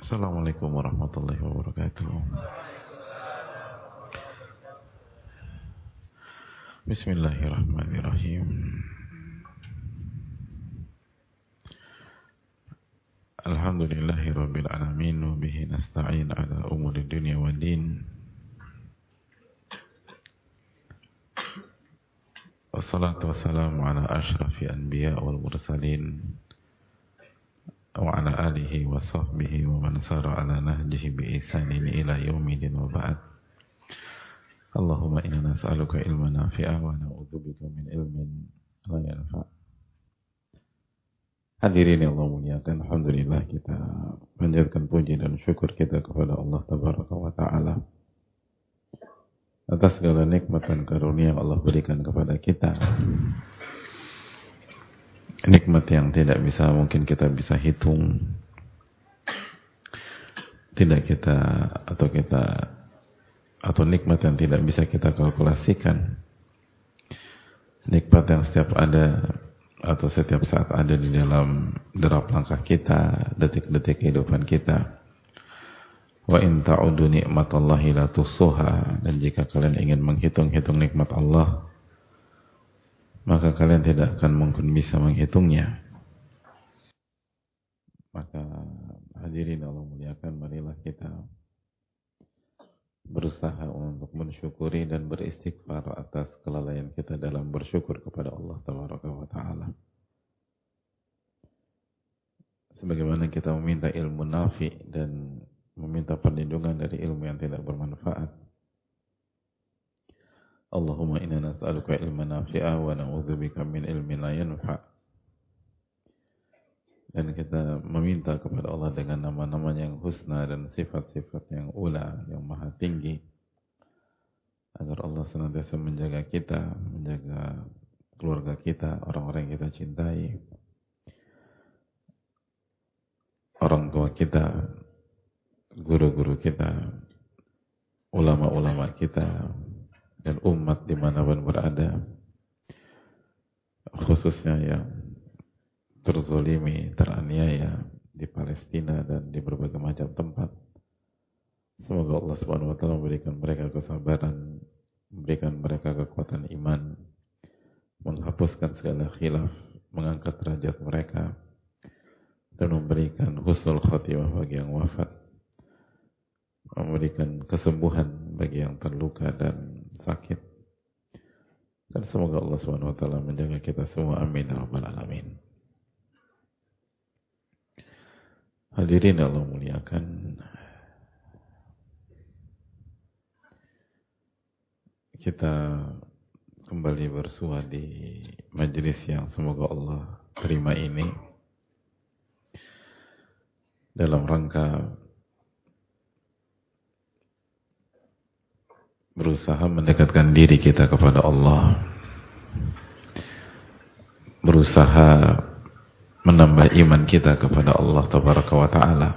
Assalamualaikum warahmatullahi wabarakatuh. Bismillahirrahmanirrahim. Alhamdulillahi rabbil alamin wa bihi nasta'in ala umuri dunya waddin. Wassalatu wassalamu ala asyrafil anbiya wal mursalin wa ala alihi wa sahbihi wa man sara ala nahjihi bi ihsanin ila yaumil wa ba'd. Allahumma inna nas'aluka ilman nafi'a wa na'udzubika min ilmin la yanfa'. Hadirin yang Allah muliakan, alhamdulillah kita panjatkan puji dan syukur kita kepada Allah tabaraka wa ta'ala atas segala nikmat dan karunia yang Allah berikan kepada kita. Nikmat yang tidak bisa mungkin kita bisa hitung, atau nikmat yang tidak bisa kita kalkulasikan, nikmat yang setiap saat ada di dalam derap langkah kita, detik-detik kehidupan kita. Wa in ta'udu ni'matallahi la tuhsuha, dan jika kalian ingin menghitung-hitung nikmat Allah, maka kalian tidak akan mungkin bisa menghitungnya. Maka hadirin Allah muliakan, marilah kita berusaha untuk mensyukuri dan beristighfar atas kelalaian kita dalam bersyukur kepada Allah tabaraka wa ta'ala. Sebagaimana kita meminta ilmu nafi dan meminta perlindungan dari ilmu yang tidak bermanfaat. Allahumma inna nas'aluka ilman nafi'a wa na'udzubika min ilmin la yanfa'. Dan kita meminta kepada Allah dengan nama-namanya yang husna dan sifat-sifat yang ula, yang maha tinggi, agar Allah senantiasa menjaga kita, menjaga keluarga kita, orang-orang yang kita cintai, orang tua kita, guru-guru kita, ulama-ulama kita, dan umat dimanapun berada, khususnya yang terzolimi, teraniaya di Palestina dan di berbagai macam tempat. Semoga Allah Subhanahu wa ta'ala memberikan mereka kesabaran, memberikan mereka kekuatan iman, menghapuskan segala khilaf, mengangkat derajat mereka, dan memberikan husnul khatimah bagi yang wafat, memberikan kesembuhan bagi yang terluka dan sakit. Dan semoga Allah Subhanahu wa ta'ala menjaga kita semua, amin ya rabbal alamin. Hadirin Allah muliakan, kita kembali bersua di majelis yang semoga Allah terima ini dalam rangka berusaha mendekatkan diri kita kepada Allah, berusaha menambah iman kita kepada Allah tabaraka wa ta'ala.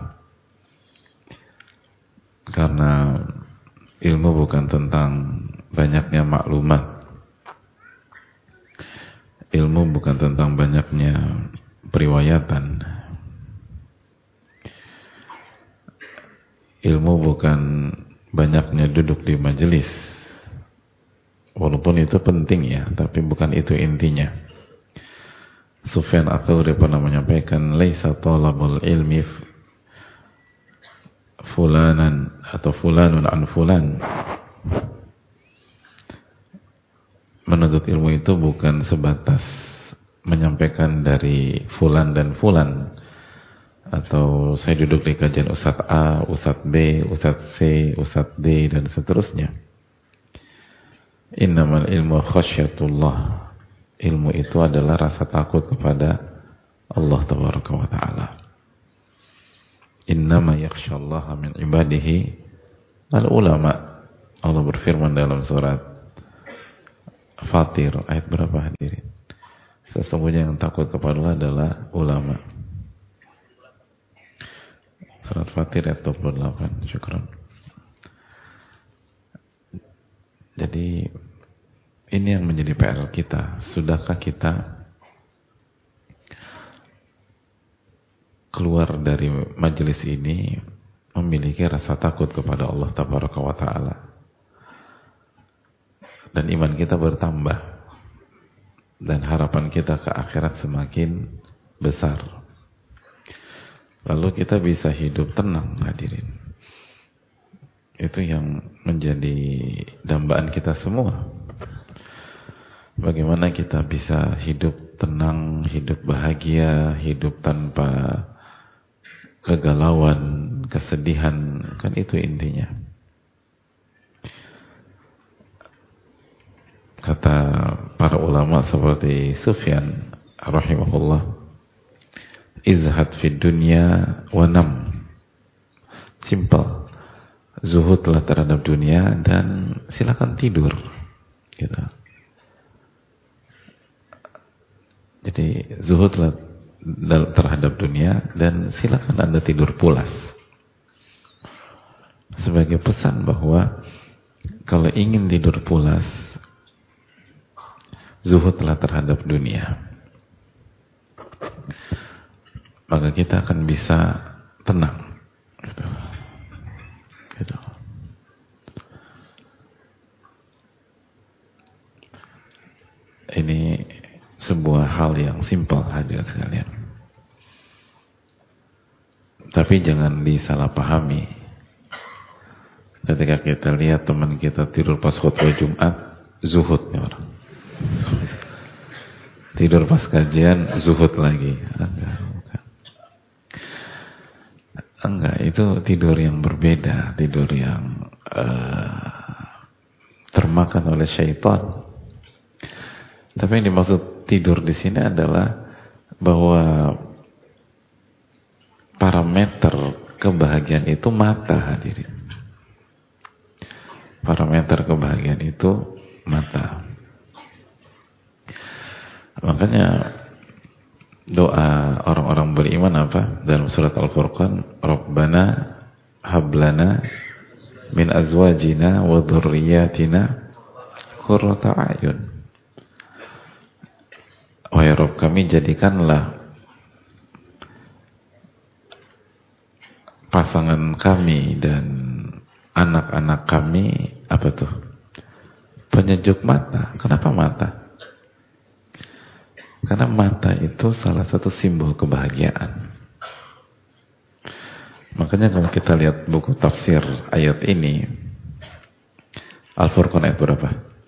Karena ilmu bukan tentang banyaknya maklumat, ilmu bukan tentang banyaknya periwayatan, ilmu bukan banyaknya duduk di majelis, walaupun itu penting ya, tapi bukan itu intinya. Sufyan Ats-Tsauri pernah menyampaikan, laisa talabul ilmi fulanan atau fulanun an fulan. Menuntut ilmu itu bukan sebatas menyampaikan dari fulan dan fulan, atau saya duduk di kajian Ustadz A, Ustadz B, Ustadz C, Ustadz D, dan seterusnya. Innamal ilmu khasyatullah. Ilmu itu adalah rasa takut kepada Allah tabaraka wa ta'ala. Innama yakhsyallaha min ibadihi al-ulama. Allah berfirman dalam surat Fatir, ayat berapa hadirin? Sesungguhnya yang takut kepada Allah adalah ulama. Surat Fatir ayat 28. Syukran. Jadi ini yang menjadi PR kita. Sudahkah kita keluar dari majelis ini memiliki rasa takut kepada Allah Tabaraka wa Ta'ala, dan iman kita bertambah, dan harapan kita ke akhirat semakin besar. Lalu kita bisa hidup tenang, hadirin. Itu yang menjadi dambaan kita semua. Bagaimana kita bisa hidup tenang, hidup bahagia, hidup tanpa kegalauan, kesedihan, kan itu intinya. Kata para ulama seperti Sufyan rahimahullah, izhad fid dunya wa nam. Simple. Zuhudlah terhadap dunia dan silakan tidur. Gitu. Jadi zuhudlah terhadap dunia dan silakan Anda tidur pulas. Sebagai pesan bahwa kalau ingin tidur pulas, zuhudlah terhadap dunia, maka kita akan bisa tenang. Gitu. Gitu. Ini sebuah hal yang simpel, hadirin sekalian. Tapi jangan disalahpahami. Ketika kita lihat teman kita tidur pas khutbah Jumat, zuhud nih orang. Tidur pas kajian, zuhud lagi. Enggak, itu tidur yang berbeda, tidur yang termakan oleh syaitan. Tapi yang dimaksud tidur di sini adalah bahwa parameter kebahagiaan itu mata, hadirin. Parameter kebahagiaan itu mata. Makanya doa orang-orang beriman apa? Dalam surat Al-Furqan, Rabbana hablana min azwajina wa dhurriyyatina qurrata a'yun. Wahai Rabb kami, jadikanlah pasangan kami dan anak-anak kami apa tuh? Penyejuk mata. Kenapa mata? Karena mata itu salah satu simbol kebahagiaan. Makanya kalau kita lihat buku tafsir ayat ini, Al-Furqan ayat berapa?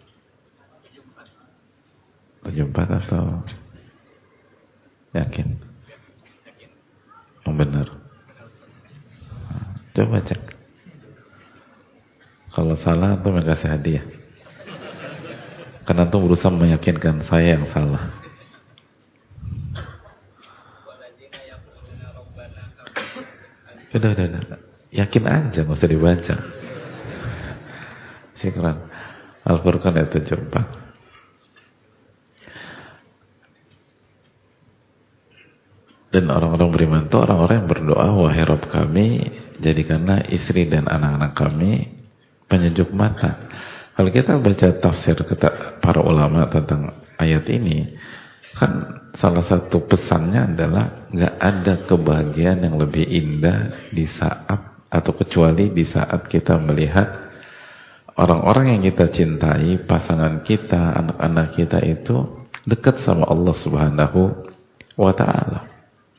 74 atau yakin? Yang benar. Coba cek. Kalau salah antum yang kasih hadiah. Karena antum berusaha meyakinkan saya yang salah. Udah. Yakin aja, nggak usah dibaca. Syukran. Al-Furqan ayat 74. Dan orang-orang beriman itu orang-orang yang berdoa, wahai Rabb kami, jadikanlah istri dan anak-anak kami penyejuk mata. Kalau kita baca tafsir para ulama tentang ayat ini, kan salah satu pesannya adalah nggak ada kebahagiaan yang lebih indah di saat atau kecuali di saat kita melihat orang-orang yang kita cintai, pasangan kita, anak-anak kita itu dekat sama Allah Subhanahu wa Ta'ala.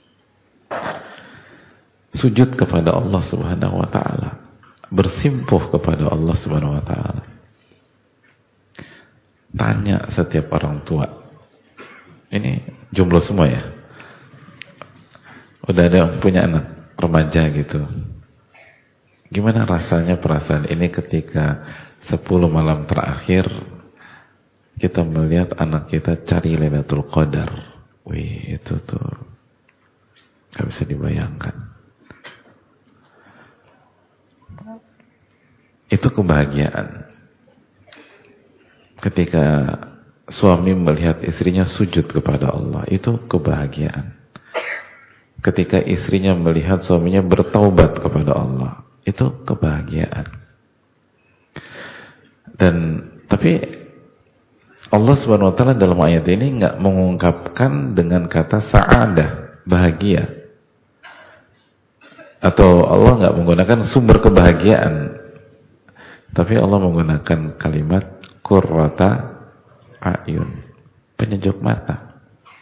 Sujud kepada Allah Subhanahu wa Ta'ala, bersimpuh kepada Allah Subhanahu wa Ta'ala. Tanya setiap orang tua, ini jomblo semua ya, udah ada yang punya anak remaja gitu, gimana rasanya perasaan ini ketika 10 malam terakhir kita melihat anak kita cari Lailatul Qadar? Wih, itu tuh gak bisa dibayangkan. Itu kebahagiaan. Ketika suami melihat istrinya sujud kepada Allah, itu kebahagiaan. Ketika istrinya melihat suaminya bertaubat kepada Allah, itu kebahagiaan. Tapi Allah Subhanahu wa Ta'ala dalam ayat ini nggak mengungkapkan dengan kata sa'adah, bahagia. Atau Allah nggak menggunakan sumber kebahagiaan, tapi Allah menggunakan kalimat qurrata a'yun, penyejuk mata.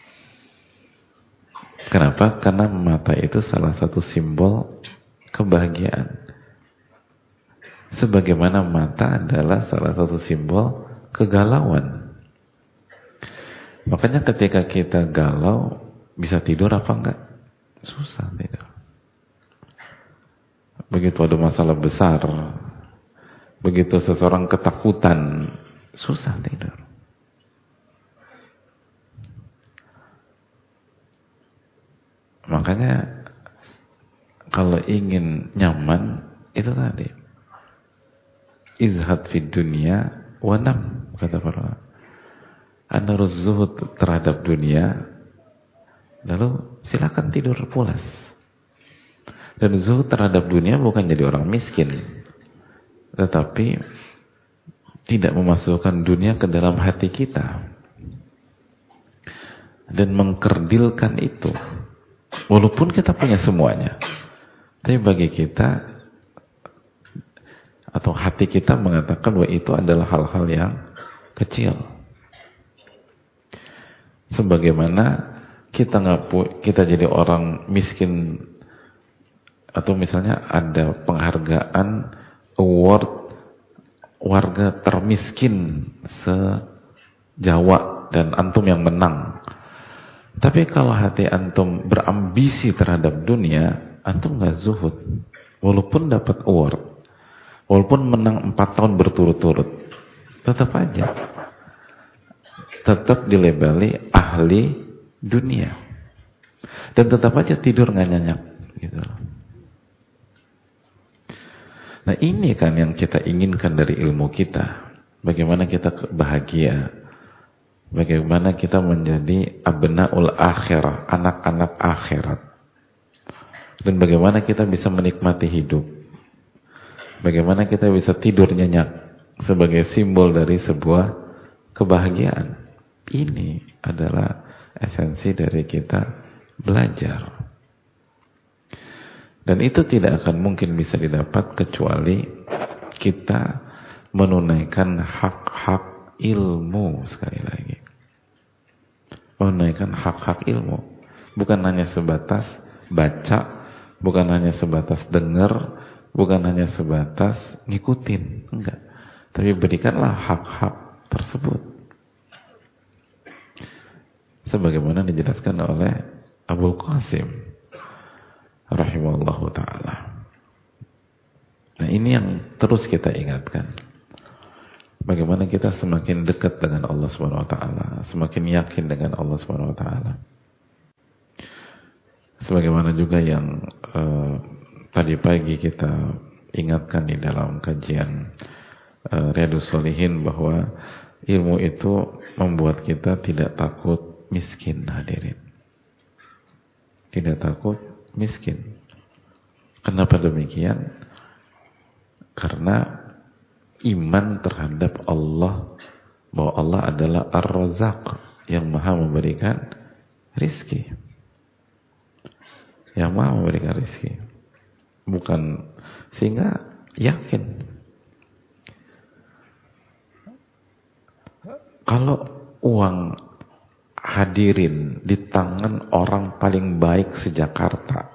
Kenapa? Karena mata itu salah satu simbol kebahagiaan. Sebagaimana mata adalah salah satu simbol kegalauan. Makanya ketika kita galau, bisa tidur apa enggak? Susah tidur. Begitu ada masalah besar, begitu seseorang ketakutan, susah tidur. Makanya kalau ingin nyaman, itu tadi, izhad fid dunya wa nam, kata para. Anda harus zuhud terhadap dunia, lalu silakan tidur pulas. Dan zuhud terhadap dunia bukan jadi orang miskin, tetapi tidak memasukkan dunia ke dalam hati kita dan mengkerdilkan itu. Walaupun kita punya semuanya, tapi bagi kita atau hati kita mengatakan bahwa itu adalah hal-hal yang kecil. Sebagaimana kita jadi orang miskin, atau misalnya ada penghargaan award warga termiskin se-Jawa dan antum yang menang. Tapi kalau hati antum berambisi terhadap dunia, antum nggak zuhud. Walaupun dapat award, walaupun menang 4 tahun berturut-turut, tetap aja tetap dilabeli ahli dunia. Dan tetap aja tidur nggak nyenyak gitu. Nah ini kan yang kita inginkan dari ilmu kita. Bagaimana kita bahagia. Bagaimana kita menjadi abna'ul akhirah, anak-anak akhirat. Dan bagaimana kita bisa menikmati hidup. Bagaimana kita bisa tidur nyenyak sebagai simbol dari sebuah kebahagiaan. Ini adalah esensi dari kita belajar. Dan itu tidak akan mungkin bisa didapat kecuali kita menunaikan hak-hak ilmu. Sekali lagi, menunaikan hak-hak ilmu, bukan hanya sebatas baca, bukan hanya sebatas dengar, bukan hanya sebatas ngikutin, enggak. Tapi berikanlah hak-hak tersebut sebagaimana dijelaskan oleh Abul Qasim rahimahullahu ta'ala. Nah ini yang terus kita ingatkan. Bagaimana kita semakin dekat dengan Allah subhanahu wa ta'ala, semakin yakin dengan Allah subhanahu wa ta'ala. Sebagaimana juga yang tadi pagi kita ingatkan di dalam kajian Riyadhus Shalihin, bahwa ilmu itu membuat kita tidak takut miskin, hadirin. Tidak takut miskin. Kenapa demikian? Karena iman terhadap Allah, bahwa Allah adalah Ar-Razzaq, yang maha memberikan rizki, yang maha memberikan rizki. Bukan, sehingga yakin. Kalau uang hadirin di tangan orang paling baik se-Jakarta,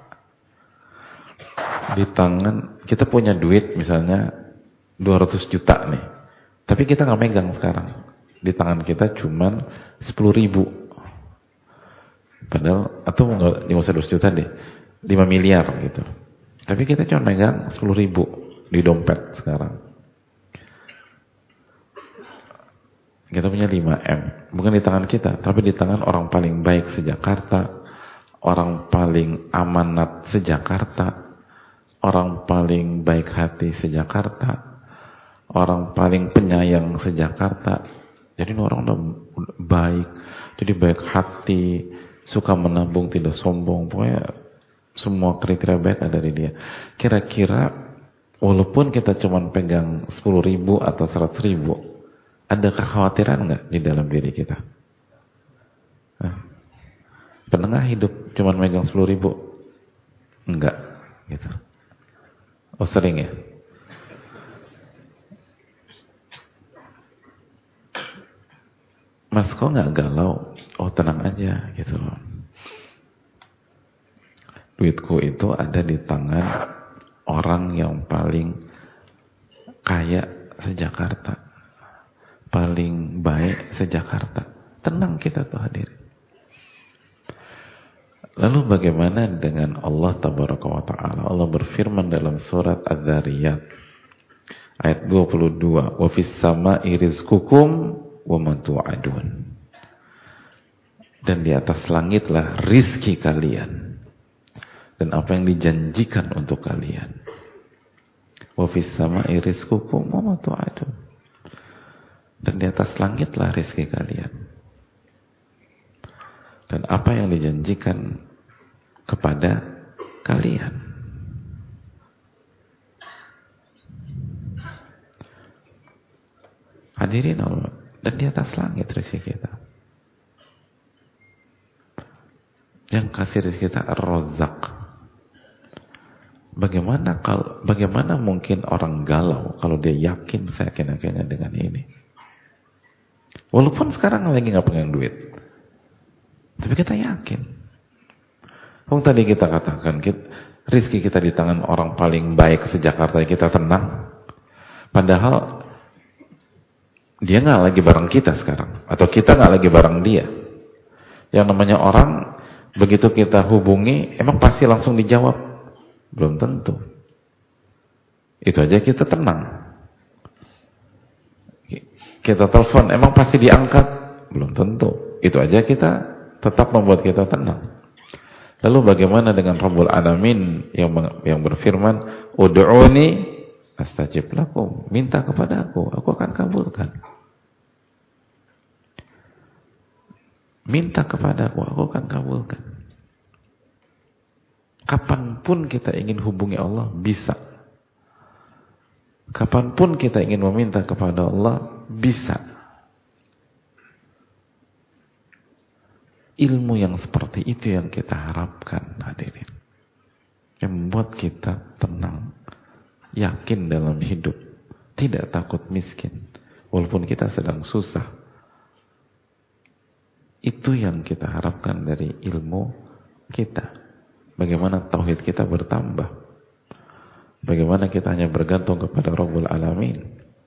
di tangan, kita punya duit misalnya 200 juta nih, tapi kita nggak megang sekarang, di tangan kita cuman 10.000, padahal, atau nggak usah 200 juta deh, 5 miliar gitu, tapi kita cuma megang 10.000 di dompet sekarang. Kita punya 5M, bukan di tangan kita, tapi di tangan orang paling baik se-Jakarta, orang paling amanat se-Jakarta, orang paling baik hati se-Jakarta, orang paling penyayang se-Jakarta. Jadi orang udah baik, jadi baik hati, suka menabung, tidak sombong, pokoknya semua kriteria baik ada di dia. Kira-kira walaupun kita cuma pegang 10.000 atau 100.000, ada kekhawatiran nggak di dalam diri kita? Pernah nggak hidup cuma megang 10.000? Enggak. gitu. Oh sering ya? Mas kok nggak galau? Oh tenang aja gitu loh. Duitku itu ada di tangan orang yang paling kaya se-Jakarta, paling baik se-Jakarta. Tenang kita tuh hadirin. Lalu bagaimana dengan Allah Tabaraka wa Ta'ala? Allah berfirman dalam surat Az-Zariyat ayat 22, "Wa fis sama'i rizqukum wa ma tu'adun." Dan di atas langitlah rizki kalian dan apa yang dijanjikan untuk kalian. Wa fis sama'i rizqukum wa ma tu'adun. Dan di atas langitlah rizki kalian dan apa yang dijanjikan kepada kalian. Hadirin Allah, dan di atas langit rezeki kita. Yang kasih rezeki kita Ar-Razzaq. Bagaimana mungkin orang galau kalau dia yakin, saya yakin-yakinnya dengan ini. Walaupun sekarang lagi nggak pengen duit, tapi kita yakin. Tadi kita katakan, rezeki kita di tangan orang paling baik se-Jakarta, kita tenang. Padahal dia nggak lagi bareng kita sekarang, atau kita nggak lagi bareng dia. Yang namanya orang, begitu kita hubungi, emang pasti langsung dijawab? Belum tentu. Itu aja kita tenang. Kita telepon, emang pasti diangkat? Belum tentu. Itu aja kita tetap membuat kita tenang. Lalu bagaimana dengan Rabbul Alamin yang berfirman, "Ud'uni astajib lakum." Minta kepada aku akan kabulkan. Minta kepada aku akan kabulkan. Kapanpun kita ingin hubungi Allah, bisa. Kapanpun kita ingin meminta kepada Allah, bisa. Ilmu yang seperti itu yang kita harapkan, hadirin. Yang membuat kita tenang, yakin dalam hidup, tidak takut miskin, walaupun kita sedang susah. Itu yang kita harapkan dari ilmu kita. Bagaimana tauhid kita bertambah. Bagaimana kita hanya bergantung kepada Rabbul Alamin.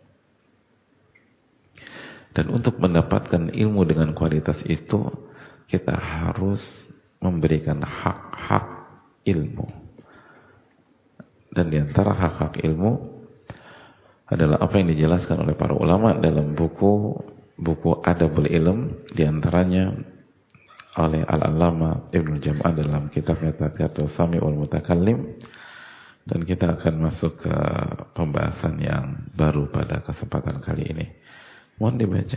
Dan untuk mendapatkan ilmu dengan kualitas itu, kita harus memberikan hak-hak ilmu. Dan di antara hak-hak ilmu adalah apa yang dijelaskan oleh para ulama dalam buku Adabul Ilm, di antaranya oleh Al-Allama Ibnu Jam'ah dalam kitabnya Tadhkiratus Sami wal Mutakallim. Dan kita akan masuk ke pembahasan yang baru pada kesempatan kali ini. Mohon dibaca.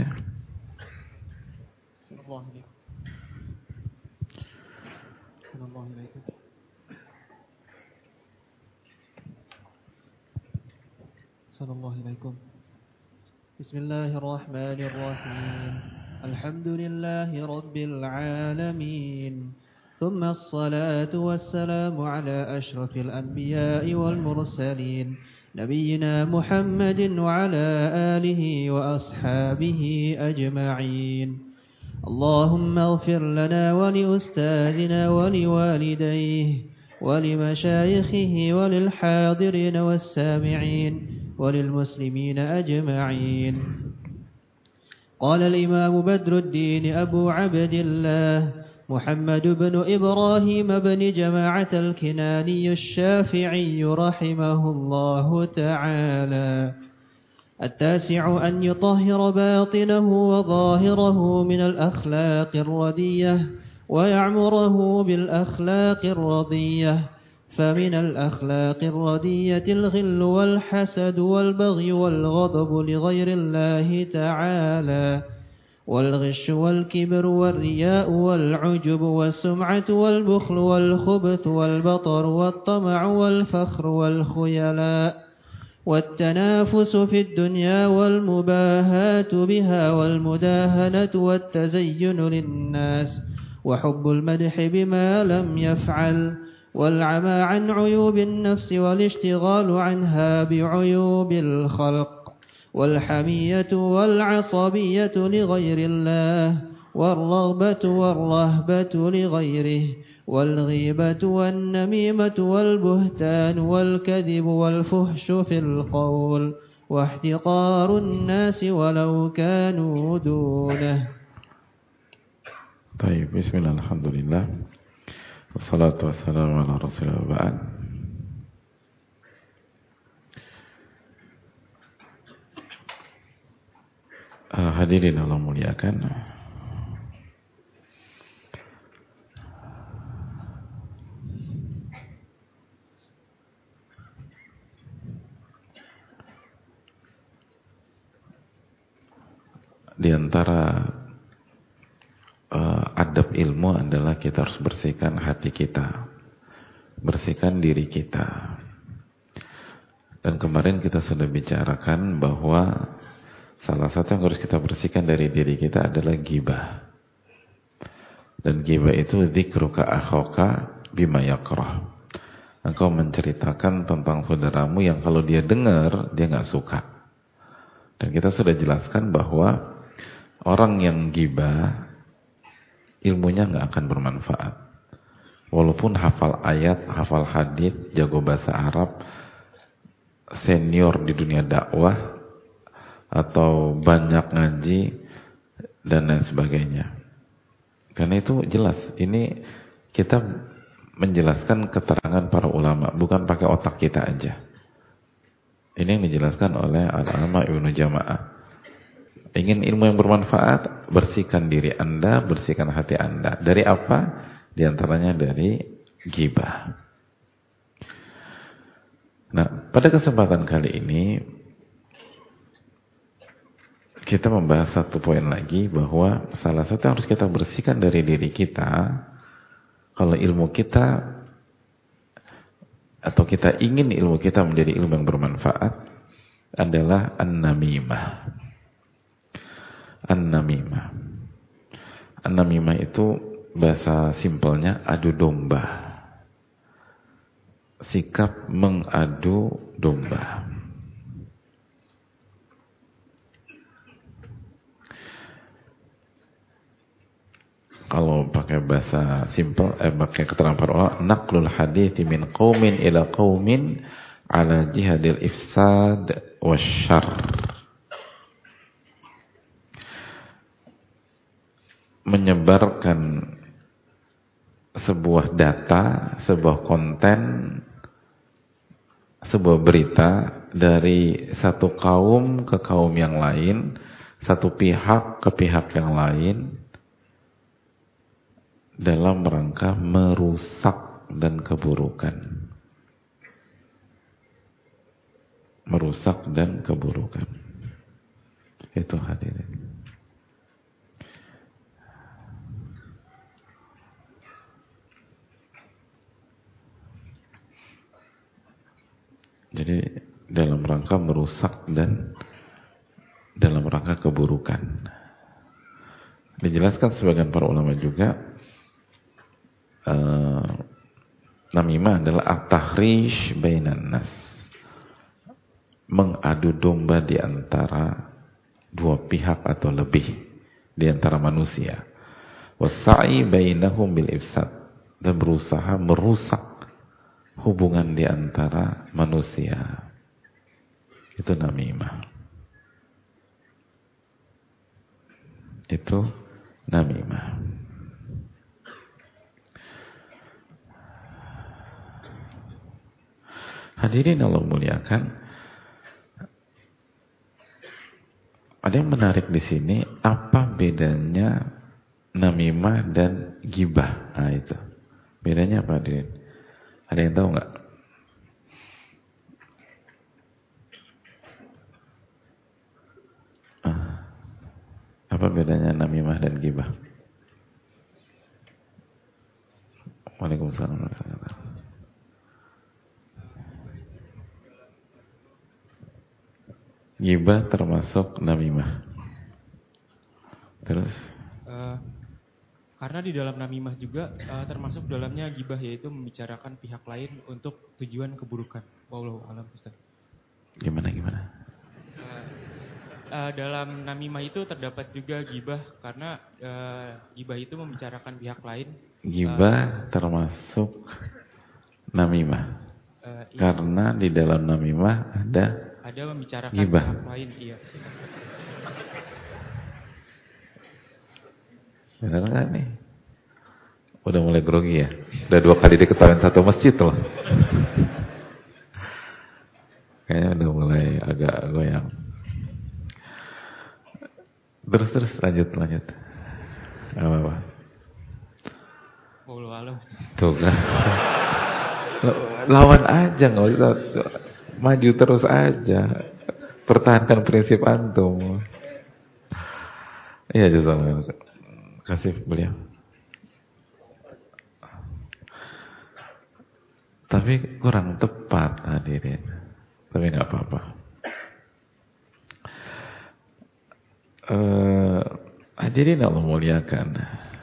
Assalamualaikum. Bismillahirrahmanirrahim. Alhamdulillahi rabbil alamin. ثم الصلاة والسلام على أشرف الأنبياء والمرسلين نبينا محمد وعلى آله وأصحابه أجمعين. اللهم اغفر لنا ولأستاذنا ولوالديه ولمشايخه وللحاضرين والسامعين وللمسلمين أجمعين. قال الإمام بدر الدين أبو عبد الله محمد بن إبراهيم بن جماعة الكناني الشافعي رحمه الله تعالى: التاسع أن يطهر باطنه وظاهره من الأخلاق الردية ويعمره بالأخلاق الرضية. فمن الأخلاق الردية الغل والحسد والبغي والغضب لغير الله تعالى، والغش والكبر والرياء والعجب والسمعة والبخل والخبث والبطر والطمع والفخر والخيلاء والتنافس في الدنيا والمباهاة بها والمداهنة والتزين للناس وحب المدح بما لم يفعل والعمى عن عيوب النفس والاشتغال عنها بعيوب الخلق والحمية والعصبية لغير الله والرغبة والرهبة لغيره والغيبة والنميمة والبهتان والكذب والفحش في القول واحتقار الناس ولو كانوا دونه. طيب, bismillah, alhamdulillah, wassalatu wassalamu ala rasulillah wa ba'd. Hadirin Allah muliakan, di antara adab ilmu adalah kita harus bersihkan hati kita, bersihkan diri kita. Dan kemarin kita sudah bicarakan bahwa salah satu yang harus kita bersihkan dari diri kita adalah ghibah. Dan ghibah itu dzikruka akhaka bima yakrah. Engkau menceritakan tentang saudaramu yang kalau dia dengar dia nggak suka. Dan kita sudah jelaskan bahwa orang yang ghibah ilmunya nggak akan bermanfaat. Walaupun hafal ayat, hafal hadits, jago bahasa Arab, senior di dunia dakwah, atau banyak ngaji dan lain sebagainya. Karena itu jelas, ini kita menjelaskan keterangan para ulama, bukan pakai otak kita aja. Ini yang dijelaskan oleh Al-Alama Ibnu Jama'ah. Ingin ilmu yang bermanfaat, bersihkan diri Anda, bersihkan hati Anda. Dari apa? Di antaranya dari ghibah. Nah, pada kesempatan kali ini kita membahas satu poin lagi, bahwa salah satu yang harus kita bersihkan dari diri kita, kalau ilmu kita atau kita ingin ilmu kita menjadi ilmu yang bermanfaat, adalah an-namimah. An-namimah. An-namimah itu bahasa simpelnya adu domba. Sikap mengadu domba. Kalau pakai bahasa simpel, pakai keterangan para ulama, naqlul hadithi min qaumin ila qaumin ala jihadil ifsad wasyarr. Menyebarkan sebuah data, sebuah konten, sebuah berita dari satu kaum ke kaum yang lain, satu pihak ke pihak yang lain, dalam rangka merusak dan keburukan. Merusak dan keburukan. Itu hadirin. Jadi dalam rangka merusak dan dalam rangka keburukan. Dijelaskan sebagian para ulama juga, namimah adalah at-tahrish bainan nas, mengadu domba di antara dua pihak atau lebih di antara manusia. Wasa'i bainahum bil ifsad, dan berusaha merusak hubungan di antara manusia. Itu namimah. Itu namimah. Hadirin Allah muliakan, ada yang menarik di sini, apa bedanya namimah dan ghibah? Nah itu. Bedanya apa hadirin? Ada yang tahu nggak? Apa bedanya namimah dan ghibah? Waalaikumsalam warahmatullahi wabarakatuh. Ghibah termasuk namimah. Terus? Karena di dalam namimah juga termasuk dalamnya gibah, yaitu membicarakan pihak lain untuk tujuan keburukan. Wallahu a'lam Ustaz. Gimana? Dalam namimah itu terdapat juga gibah, karena gibah itu membicarakan pihak lain. Gibah termasuk namimah. Iya. Karena di dalam namimah ada membicarakan gibah. pihak lain, iya. Benar nggak nih? Udah mulai grogi ya? Udah 2 kali diketawain satu masjid loh. Kayaknya udah mulai agak goyang. Terus lanjut. Apa? Wallahu a'lam. Tuh kan. Lawan aja, nggak usah maju terus aja. Pertahankan prinsip antum. Iya, jazakallahu. Kasih beliau. Tapi kurang tepat hadirin. Tapi nggak apa-apa. Hadirin Allah muliakan.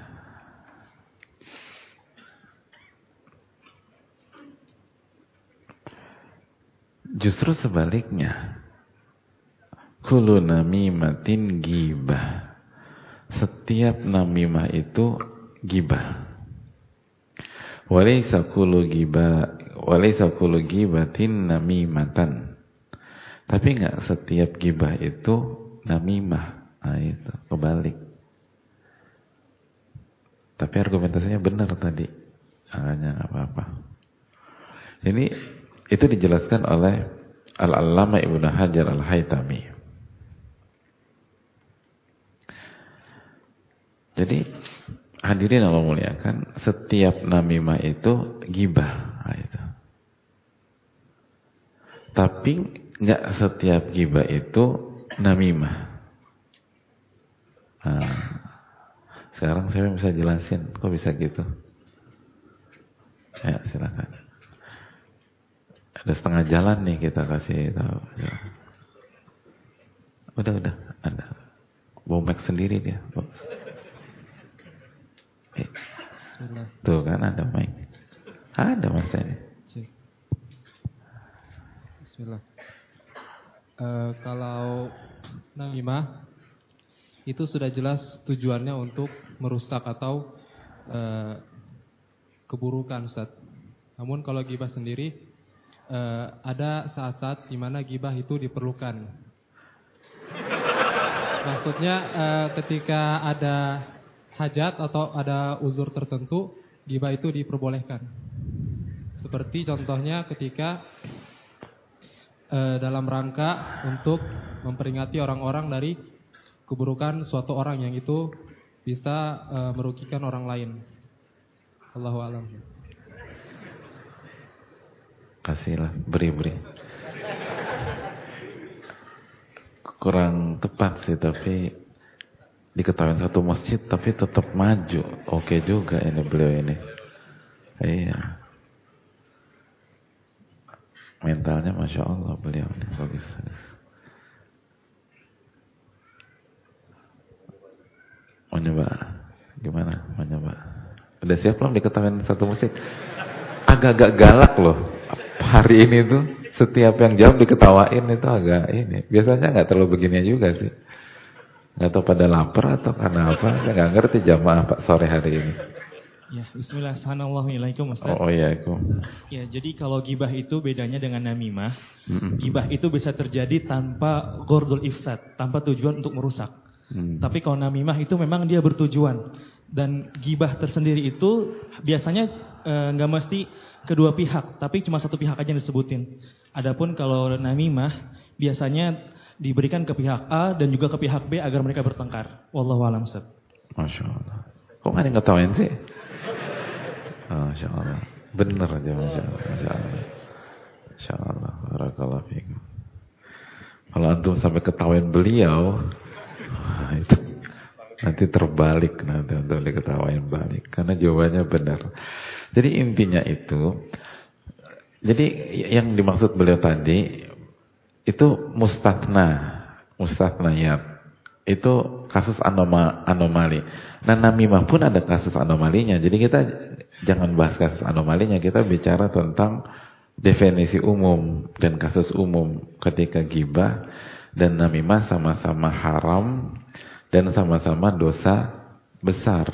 Justru sebaliknya. Kullu namimatin gibah. Setiap namimah itu gibah. Walaysa kullu gibatin namimatan. Tapi enggak setiap gibah itu namimah. Nah itu kebalik. Tapi argumentasinya benar tadi. Makanya enggak apa-apa. Ini itu dijelaskan oleh Al-Allamah Ibnu Hajar Al-Haytami. Jadi hadirin Allah muliakan, setiap namimah itu gibah. Nah, itu. Tapi nggak setiap gibah itu namimah. Nah, sekarang saya bisa jelasin, kok bisa gitu? Ya silakan. Ada setengah jalan nih kita kasih tahu. Udah ada. Bawa mic sendiri dia. Bismillah. Tuh kan ada mic. Ada Mas ini. Bismillah. Kalau namimah itu sudah jelas tujuannya untuk merusak atau keburukan, Ustaz. Namun kalau gibah sendiri ada saat-saat di mana gibah itu diperlukan. Maksudnya ketika ada hajat atau ada uzur tertentu, gibah itu diperbolehkan. Seperti contohnya ketika dalam rangka untuk memperingati orang-orang dari keburukan suatu orang yang itu bisa merugikan orang lain. Allahu a'lam. Kasihlah, beri. Kurang tepat sih, tapi diketahui satu masjid tapi tetap maju. Oke juga ini beliau ini. Iya. Mentalnya Masya Allah beliau ini. Bagus. Mau nyoba? Gimana? Mau nyoba? Udah siap belum diketahui satu masjid? Agak-agak galak loh. Hari ini tuh setiap yang jawab diketawain itu agak ini. Biasanya nggak terlalu begini juga sih. Nggak tahu pada lapar atau karena apa, saya nggak ngerti jamaah Pak sore hari ini. Ya, bismillah, assalamualaikum Ustaz. Oh iya, aku. Ya, jadi kalau gibah itu bedanya dengan namimah. Gibah itu bisa terjadi tanpa ghordul ifsad, tanpa tujuan untuk merusak. Tapi kalau namimah itu memang dia bertujuan. Dan gibah tersendiri itu biasanya nggak mesti kedua pihak, tapi cuma satu pihak aja yang disebutin. Adapun kalau namimah biasanya diberikan ke pihak A dan juga ke pihak B agar mereka bertengkar. Wallahu a'lam. Masya Allah. Kok nggak ada yang ketawain sih? Masya Allah. Bener aja Masya Allah. Masya Allah. Masya Allah. Barakallahu fiikum. Kalau antum sampai ketawain beliau, itu nanti terbalik nanti untuk diketawain balik. Karena jawabannya benar. Jadi intinya itu, jadi yang dimaksud beliau tadi itu mustathnayat. itu kasus anomali. Nah, namimah pun ada kasus anomalinya. Jadi kita jangan bahas kasus anomalinya, kita bicara tentang definisi umum dan kasus umum. Ketika ghibah dan namimah sama-sama haram dan sama-sama dosa besar.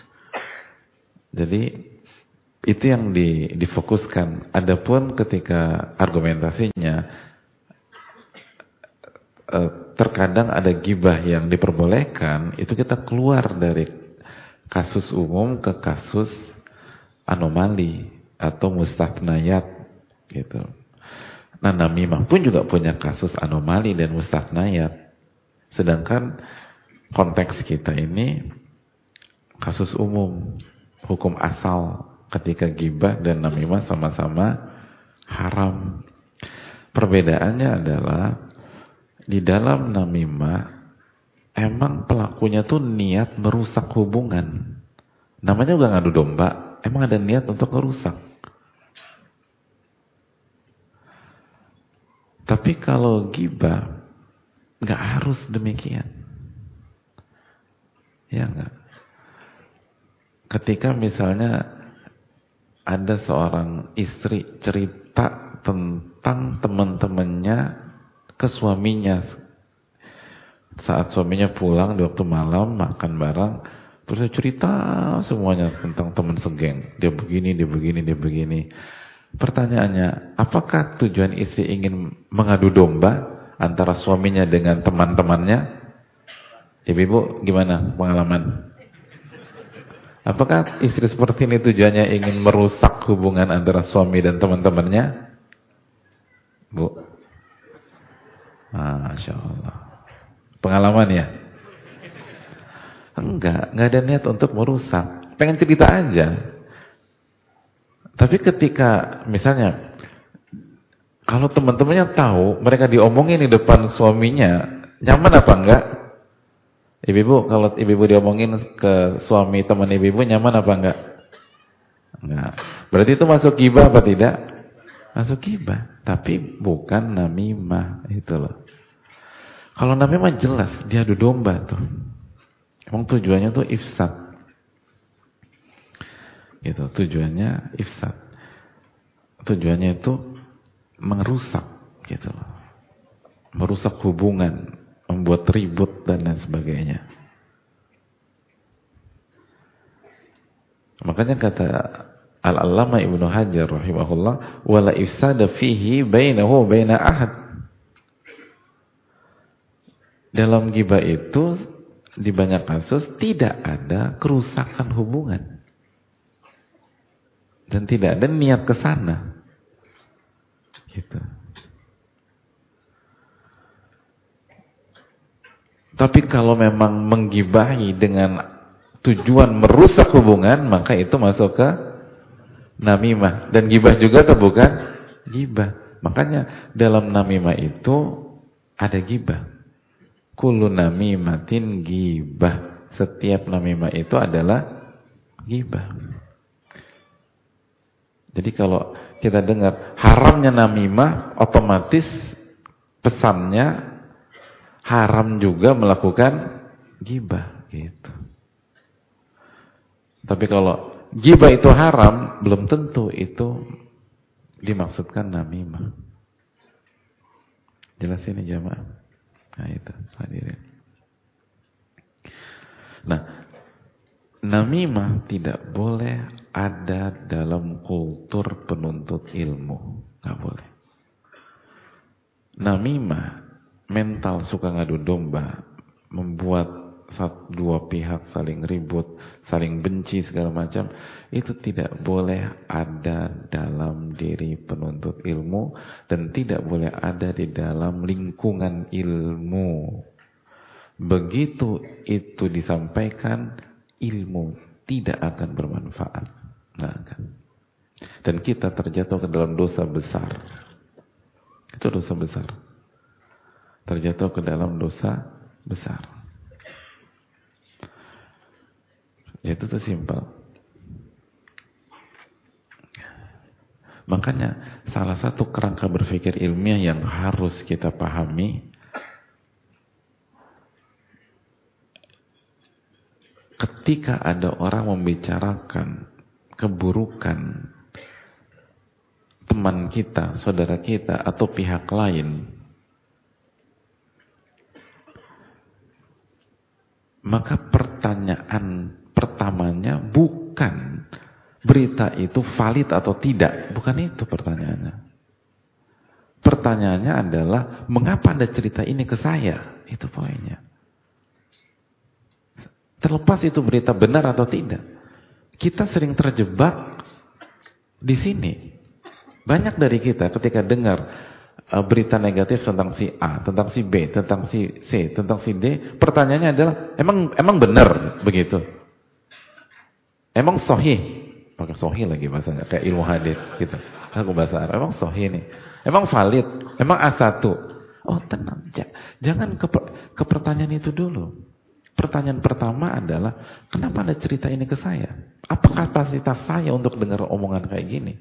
Jadi itu yang difokuskan. Adapun ketika argumentasinya terkadang ada ghibah yang diperbolehkan, itu kita keluar dari kasus umum ke kasus anomali atau mustathnayat gitu. Nah, namimah pun juga punya kasus anomali dan mustathnayat. Sedangkan konteks kita ini kasus umum, hukum asal ketika ghibah dan namimah sama-sama haram. Perbedaannya adalah di dalam namimah emang pelakunya tuh niat merusak hubungan. Namanya juga ngadu domba, emang ada niat untuk merusak. Tapi kalau ghibah nggak harus demikian. Ya enggak? Ketika misalnya ada seorang istri cerita tentang teman-temannya ke suaminya saat suaminya pulang di waktu malam makan bareng, terus dia cerita semuanya tentang teman segeng, dia begini, dia begini, dia begini. Pertanyaannya, apakah tujuan istri ingin mengadu domba antara suaminya dengan teman-temannya? Ibu-ibu gimana pengalaman? Apakah istri seperti ini tujuannya ingin merusak hubungan antara suami dan teman-temannya? Bu? Masya Allah. Pengalaman ya? Enggak ada niat untuk merusak. Pengen cerita aja. Tapi ketika misalnya kalau teman-temannya tahu mereka diomongin di depan suaminya, nyaman apa enggak? Ibu-ibu, kalau ibu-ibu diomongin ke suami teman ibu-ibu, nyaman apa enggak? Enggak. Berarti itu masuk ghibah apa tidak? Masuk ghibah, tapi bukan namimah, itu loh. Kalau namimah jelas dia adu domba tuh. Emang tujuannya tuh ifsad. Gitu, tujuannya ifsad. Tujuannya itu merusak gitu loh. Merusak hubungan, membuat ribut dan lain sebagainya. Makanya kata Al-Allamah Ibnu Hajar rahimahullah, wala ifsada fihi bainahu baina ahad. Dalam ghibah itu di banyak kasus tidak ada kerusakan hubungan. Dan tidak ada niat ke sana. Gitu. Tapi kalau memang menggibahi dengan tujuan merusak hubungan, maka itu masuk ke namimah. Dan gibah juga atau bukan? Gibah. Makanya dalam namimah itu ada gibah. Kullu namimatin gibah. Setiap namimah itu adalah gibah. Jadi kalau kita dengar haramnya namimah, otomatis pesannya haram juga melakukan gibah gitu. Tapi kalau gibah itu haram, belum tentu itu dimaksudkan namimah. Jelas ini jamaah? Nah itu hadirin. Nah, namimah tidak boleh ada dalam kultur penuntut ilmu. Nggak boleh. Namimah, mental suka ngadu domba, membuat dua pihak saling ribut, saling benci segala macam, itu tidak boleh ada dalam diri penuntut ilmu dan tidak boleh ada di dalam lingkungan ilmu. Begitu itu disampaikan, ilmu tidak akan bermanfaat. Nggak akan. Dan kita terjatuh ke dalam dosa besar. Itu dosa besar. Terjatuh ke dalam dosa besar. Itu tuh simpel. Makanya salah satu kerangka berpikir ilmiah yang harus kita pahami, ketika ada orang membicarakan keburukan teman kita, saudara kita, atau pihak lain, maka pertanyaan pertamanya bukan berita itu valid atau tidak. Bukan itu pertanyaannya. Pertanyaannya adalah, mengapa Anda cerita ini ke saya? Itu poinnya. Terlepas itu berita benar atau tidak. Kita sering terjebak di sini. Banyak dari kita ketika dengar berita negatif tentang si A, tentang si B, tentang si C, tentang si D, pertanyaannya adalah, emang benar begitu? Emang sahih? Pakai sahih lagi bahasanya, kayak ilmu hadis gitu. Aku bahasa Arab, emang sahih nih? Emang valid? Emang A1? Oh tenang, jangan ke pertanyaan itu dulu. Pertanyaan pertama adalah, kenapa Anda cerita ini ke saya? Apa kapasitas saya untuk dengar omongan kayak gini?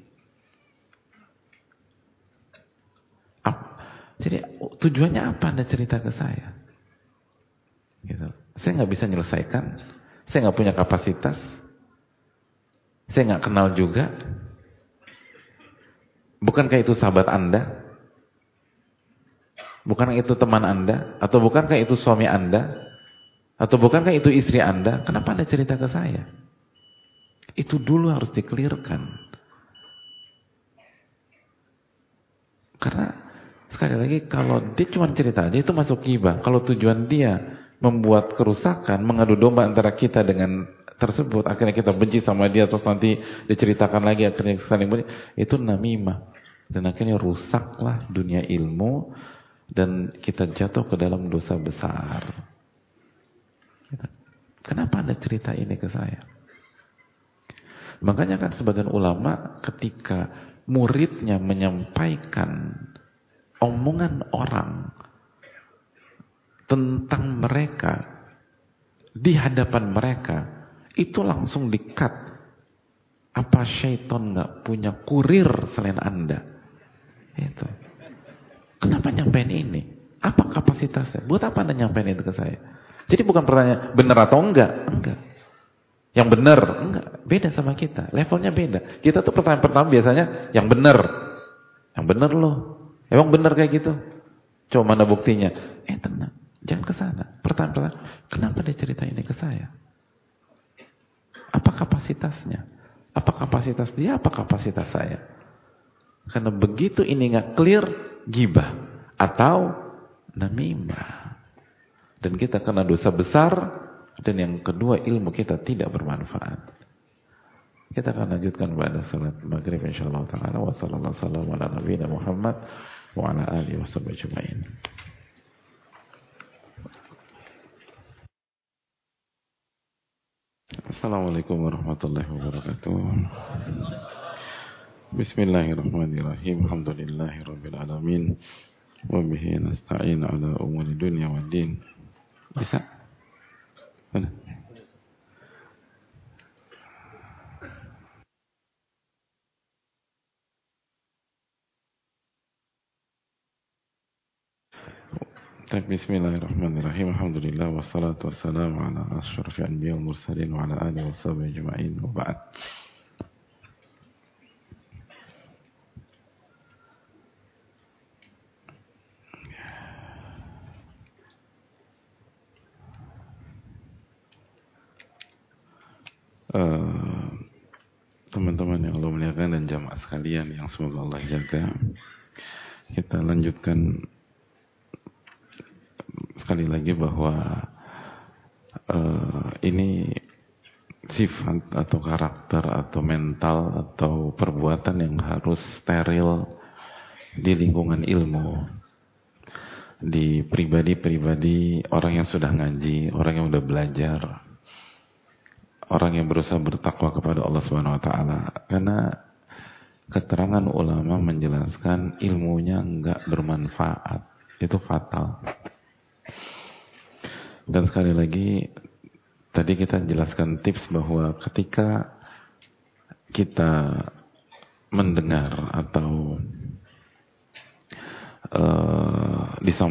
Jadi tujuannya apa Anda cerita ke saya? Gitu. Saya nggak bisa menyelesaikan, saya nggak punya kapasitas, saya nggak kenal juga. Bukankah itu sahabat Anda? Bukankah itu teman Anda? Atau bukankah itu suami Anda? Atau bukankah itu istri Anda? Kenapa Anda cerita ke saya? Itu dulu harus dikelirkan. Karena sekali lagi, kalau dia cuma cerita aja, itu masuk ghibah. Kalau tujuan dia membuat kerusakan, mengadu domba antara kita dengan tersebut, akhirnya kita benci sama dia, terus nanti diceritakan lagi, akhirnya saling benci, itu namimah. Dan akhirnya rusaklah dunia ilmu, dan kita jatuh ke dalam dosa besar. Kenapa Anda cerita ini ke saya? Makanya kan sebagian ulama ketika muridnya menyampaikan omongan orang tentang mereka di hadapan mereka, itu langsung di-cut. Apa syaitan gak punya kurir selain Anda? Itu. Kenapa nyampein ini? Apa kapasitasnya? Buat apa Anda nyampein itu ke saya? Jadi bukan pertanyaan benar atau enggak. Enggak. Yang benar, enggak. Beda sama kita. Levelnya beda. Kita tuh pertanyaan pertama biasanya yang benar. Yang benar loh. Emang benar kayak gitu? Coba mana buktinya? Tenang. Jangan ke sana. Pertanyaan, kenapa dia cerita ini ke saya? Apa kapasitasnya? Apa kapasitas dia? Apa kapasitas saya? Karena begitu ini enggak clear, ghibah atau namimah. Dan kita kena dosa besar. Dan yang kedua, ilmu kita tidak bermanfaat. Kita akan lanjutkan pada salat maghrib insyaallah ta'ala. Wa sallallahu sallam ala nabiyina Muhammad wa ala alihi wa sahbihi ajma'in. Assalamualaikum warahmatullahi wabarakatuh. Bismillahirrahmanirrahim. Alhamdulillahi rabbil alamin. Wa bihi nasta'in ala umuri dunya waddin. Bisa? Mana? Bismillahirrahmanirrahim. Alhamdulillah wassalatu wassalamu ala asyrafil anbiya wal mursalin wa ala alihi washabihi ajma'in. Wa ba'd. Teman-teman yang Allah muliakan dan jamaah sekalian yang semoga Allah jaga, kita lanjutkan sekali lagi bahwa ini sifat atau karakter atau mental atau perbuatan yang harus steril di lingkungan ilmu, di pribadi-pribadi orang yang sudah ngaji, orang yang sudah belajar, orang yang berusaha bertakwa kepada Allah Subhanahu wa taala. Karena keterangan ulama menjelaskan ilmunya enggak bermanfaat, itu fatal. Dan sekali lagi tadi kita jelaskan tips bahwa ketika kita mendengar atau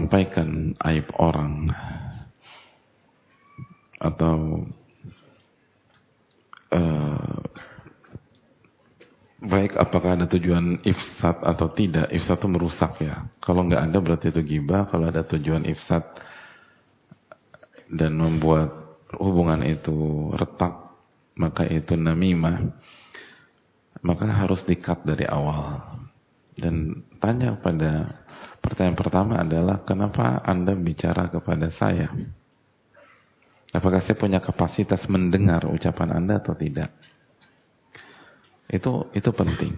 disampaikan aib orang atau baik apakah ada tujuan ifsad atau tidak. Ifsad itu merusak ya. Kalau nggak ada berarti itu ghibah. Kalau ada tujuan ifsad dan membuat hubungan itu retak, maka itu namimah. Maka harus di-cut dari awal. Dan tanya pada pertanyaan pertama adalah, kenapa Anda bicara kepada saya? Apakah saya punya kapasitas mendengar ucapan Anda atau tidak? Itu penting.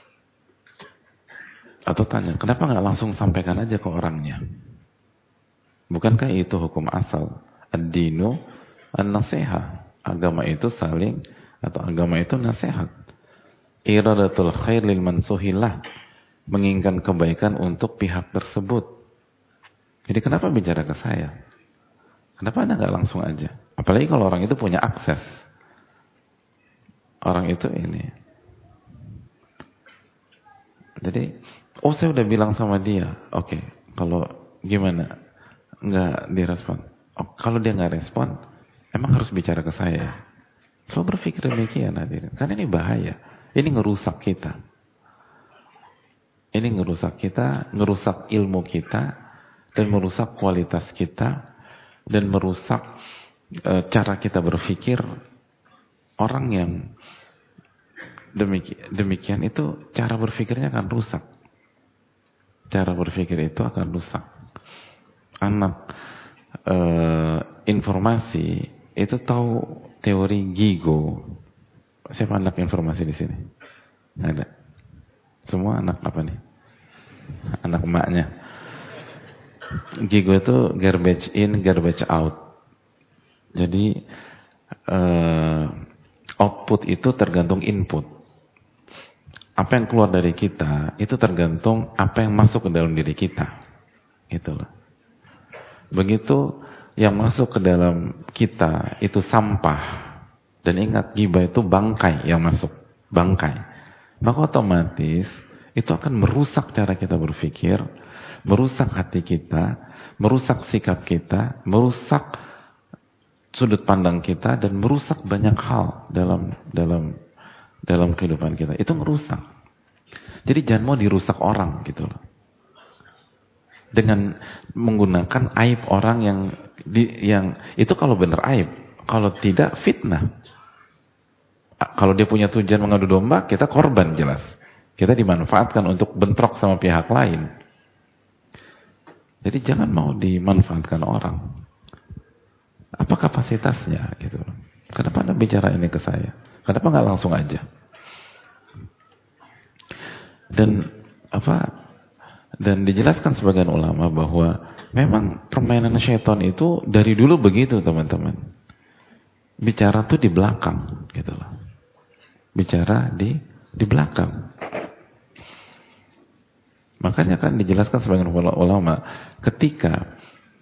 Atau tanya, kenapa nggak langsung sampaikan aja ke orangnya? Bukankah itu hukum asal? Ad-dinu an-nasihah. Agama itu saling, atau agama itu nasihat. Iradatul khair lil mansuhillah. Menginginkan kebaikan untuk pihak tersebut. Jadi kenapa bicara ke saya? Kenapa Anda nggak langsung aja? Apalagi kalau orang itu punya akses. Orang itu ini. Jadi, saya udah bilang sama dia. Oke, kalau gimana? Nggak direspon. Kalau dia nggak respon, emang harus bicara ke saya. Selalu berpikir demikian hadirin. Karena ini bahaya. Ini ngerusak kita. Ini ngerusak kita, ngerusak ilmu kita, dan merusak kualitas kita, dan merusak cara kita berpikir. Orang yang demikian itu cara berpikirnya akan rusak. Cara berpikir itu akan rusak. Anak informasi itu tahu teori Gigo. Siapa anak informasi di sini? Nggak ada. Semua anak apa nih? Anak emaknya. Gigo itu garbage in, garbage out. Jadi output itu tergantung input. Apa yang keluar dari kita itu tergantung apa yang masuk ke dalam diri kita. Itulah. Begitu yang masuk ke dalam kita itu sampah. Dan ingat, ghibah itu bangkai yang masuk, bangkai. Maka otomatis itu akan merusak cara kita berpikir, merusak hati kita, merusak sikap kita, merusak sudut pandang kita, dan merusak banyak hal dalam kehidupan kita. Itu merusak. Jadi jangan mau dirusak orang gitu loh. Dengan menggunakan aib orang yang itu kalau benar aib, kalau tidak fitnah. Kalau dia punya tujuan mengadu domba, kita korban jelas. Kita dimanfaatkan untuk bentrok sama pihak lain. Jadi jangan mau dimanfaatkan orang. Apa kapasitasnya gitu. Kenapa Anda bicara ini ke saya? Kenapa nggak langsung aja? Dan dijelaskan sebagian ulama bahwa memang permainan syaitan itu dari dulu begitu, teman-teman. Bicara tuh di belakang gitu loh. Bicara di belakang. Makanya kan dijelaskan sebagian ulama ketika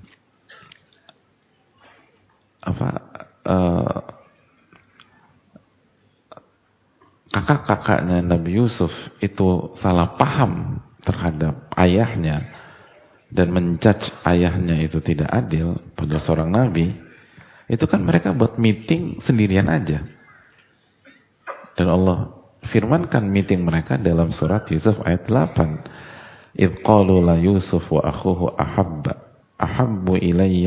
kakak-kakaknya Nabi Yusuf itu salah paham terhadap ayahnya dan menjudge ayahnya itu tidak adil pada seorang nabi, itu kan mereka buat meeting sendirian aja. Dan Allah firmankan meeting mereka dalam surat Yusuf ayat 8. Idh qalu la Yusuf wa akhuhu ahabbu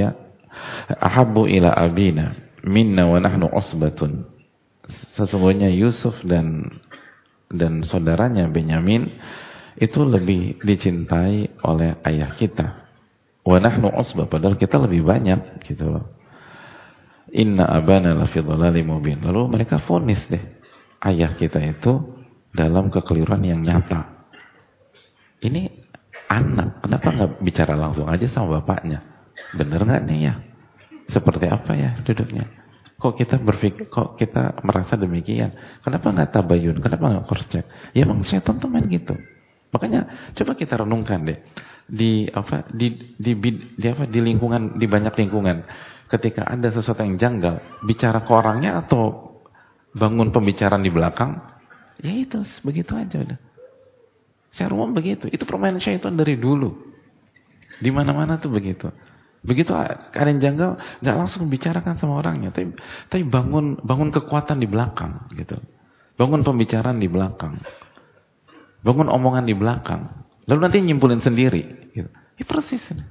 ila abina minna wa nahnu usbatun. Sesungguhnya Yusuf dan saudaranya Benyamin itu lebih dicintai oleh ayah kita. Wa nahnu usbah, padahal kita lebih banyak gitu loh. Inna abana lafi dhalalin mubin. Lalu mereka vonis deh, ayah kita itu dalam kekeliruan yang nyata. Ini anak, kenapa nggak bicara langsung aja sama bapaknya? Bener nggak nih ya? Seperti apa ya duduknya? Kok kita merasa demikian? Kenapa nggak tabayun? Kenapa nggak cross check? Ya emang setan tuh main gitu. Makanya coba kita renungkan deh di lingkungan, di banyak lingkungan, ketika ada sesuatu yang janggal, bicara ke orangnya atau bangun pembicaraan di belakang, ya itu begitu aja udah. Secara umum begitu. Itu permainan syaitan dari dulu. Di mana-mana tuh begitu. Begitu ada yang janggal, nggak langsung bicarakan sama orangnya, tapi bangun kekuatan di belakang, gitu. Bangun pembicaraan di belakang, bangun omongan di belakang, lalu nanti nyimpulin sendiri, gitu. Ini persis ini.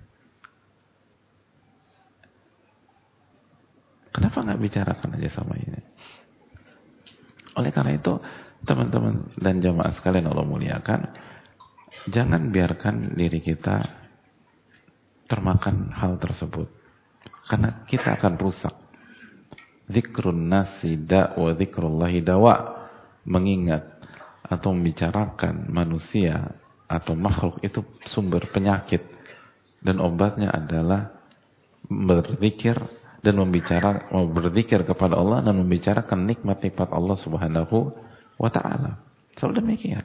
Kenapa nggak bicarakan aja sama ini? Oleh karena itu, teman-teman dan jamaah sekalian Allah muliakan, jangan biarkan diri kita termakan hal tersebut. Karena kita akan rusak. Dzikrun nasi wa dzikrullahi dawa. Mengingat atau membicarakan manusia atau makhluk itu sumber penyakit. Dan obatnya adalah berzikir dan berzikir kepada Allah dan membicarakan nikmat-nikmat Allah Subhanahu wa ta'ala. Selalu demikian.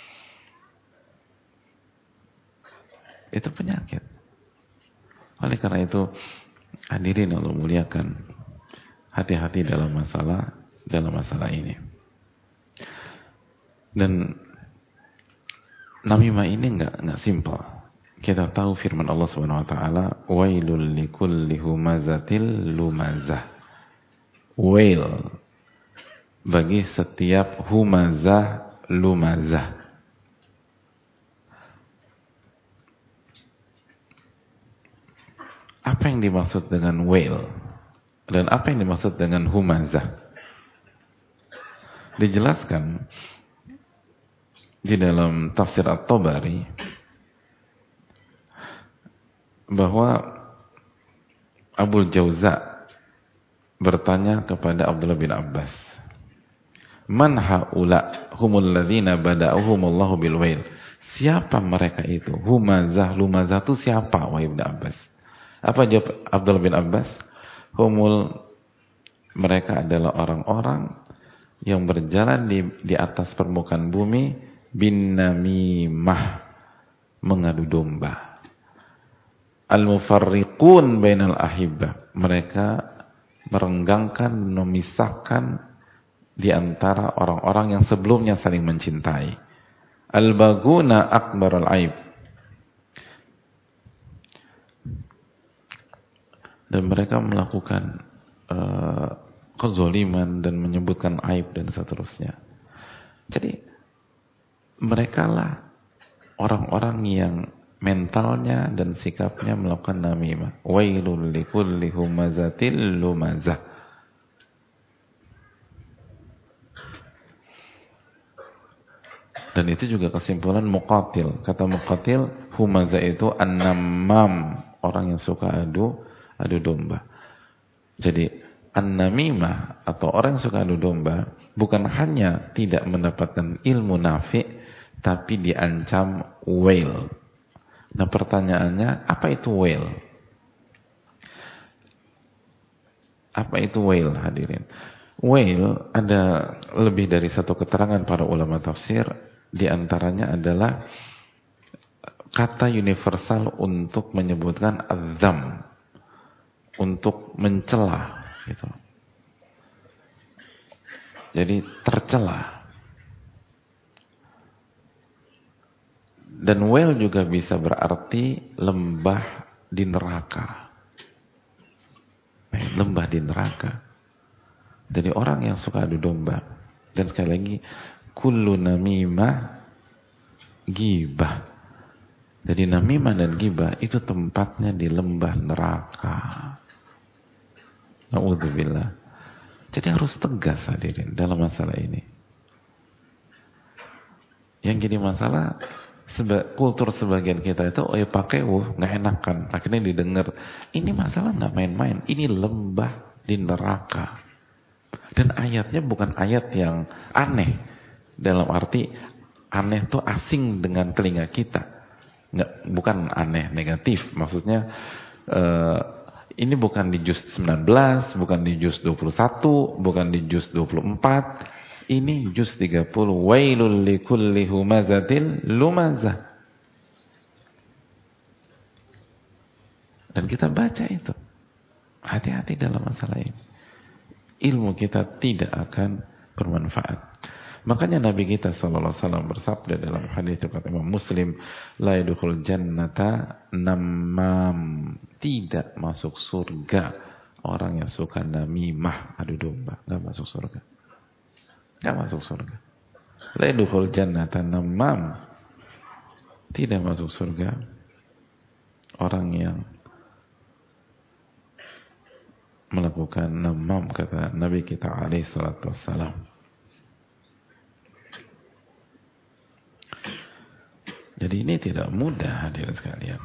Itu penyakit. Oleh karena itu, hadirin Allah muliakan, hati-hati dalam masalah ini. Dan namimah ini enggak simpel. Kita tahu firman Allah Subhanahu wa taala, wailul likulli humazatil lumazah. Wail bagi setiap humazah lumazah. Apa yang dimaksud dengan wail? Dan apa yang dimaksud dengan humazah? Dijelaskan di dalam tafsir At-Tabari bahwa Abul Jauza bertanya kepada Abdullah bin Abbas, man haula humul ladzina bada'uhumullahu bil wail. Siapa mereka itu? Humazah, lumazah itu siapa, wahai Ibnu Abbas? Apa jawab Abdullah bin Abbas? Mereka adalah orang-orang yang berjalan di atas permukaan bumi bin namimah, mengadu domba. Al-mufarriqun bainal ahibbah. Mereka merenggangkan, memisahkan di antara orang-orang yang sebelumnya saling mencintai. Al-baguna akbarul aib. Dan mereka melakukan kezaliman dan menyebutkan aib dan seterusnya. Jadi mereka lah orang-orang yang mentalnya dan sikapnya melakukan namimah. Wailul likulli humazatil lumazah. Dan itu juga kesimpulan Muqatil. Kata Muqatil, humazah itu an-namam, orang yang suka adu domba. Jadi an-namimah atau orang yang suka adu domba bukan hanya tidak mendapatkan ilmu nafi, tapi diancam wail. Nah pertanyaannya, apa itu wail? Apa itu wail, hadirin? Wail ada lebih dari satu keterangan para ulama tafsir. Di antaranya adalah kata universal untuk menyebutkan adzam, untuk mencela, gitu. Jadi tercela. Dan wail juga bisa berarti lembah di neraka. Lembah di neraka. Jadi orang yang suka adu domba. Dan sekali lagi, kullu namimah gibah. Jadi namimah dan gibah itu tempatnya di lembah neraka. Na'udzubillah. Jadi harus tegas, hadirin, dalam masalah ini. Yang jadi masalah, kultur sebagian kita itu, oh ya pakai, nggak enakan. Akhirnya didengar. Ini masalah nggak main-main. Ini lembah di neraka. Dan ayatnya bukan ayat yang aneh. Dalam arti aneh itu asing dengan telinga kita. Bukan aneh negatif. Maksudnya ini bukan di juz 19, bukan di juz 21, bukan di juz 24. Ini juz 30. Wailul likulli humazatil lumazah. Dan kita baca itu. Hati-hati dalam masalah ini. Ilmu kita tidak akan bermanfaat. Makanya Nabi kita sallallahu alaihi wasallam bersabda dalam hadis riwayat Imam Muslim, la yadkhul jannata namam. Tidak masuk surga orang yang suka namimah, adu domba, enggak masuk surga. Enggak masuk surga. La yadkhul jannata namam. Tidak masuk surga orang yang melakukan namam, kata Nabi kita alaihi salatu wassalam. Jadi ini tidak mudah, hadirin sekalian.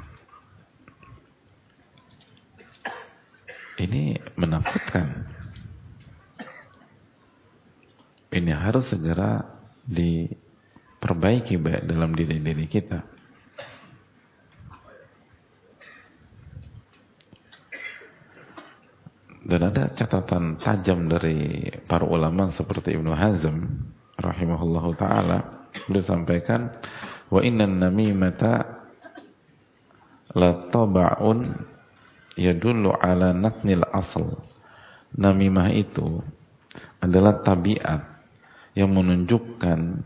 Ini menakutkan. Ini harus segera diperbaiki baik dalam diri kita. Dan ada catatan tajam dari para ulama seperti Ibnu Hazm rahimahullahu ta'ala. Beliau sampaikan, wa innan namimata la taba'un yadullu ala natnil asl. Namimah itu adalah tabiat yang menunjukkan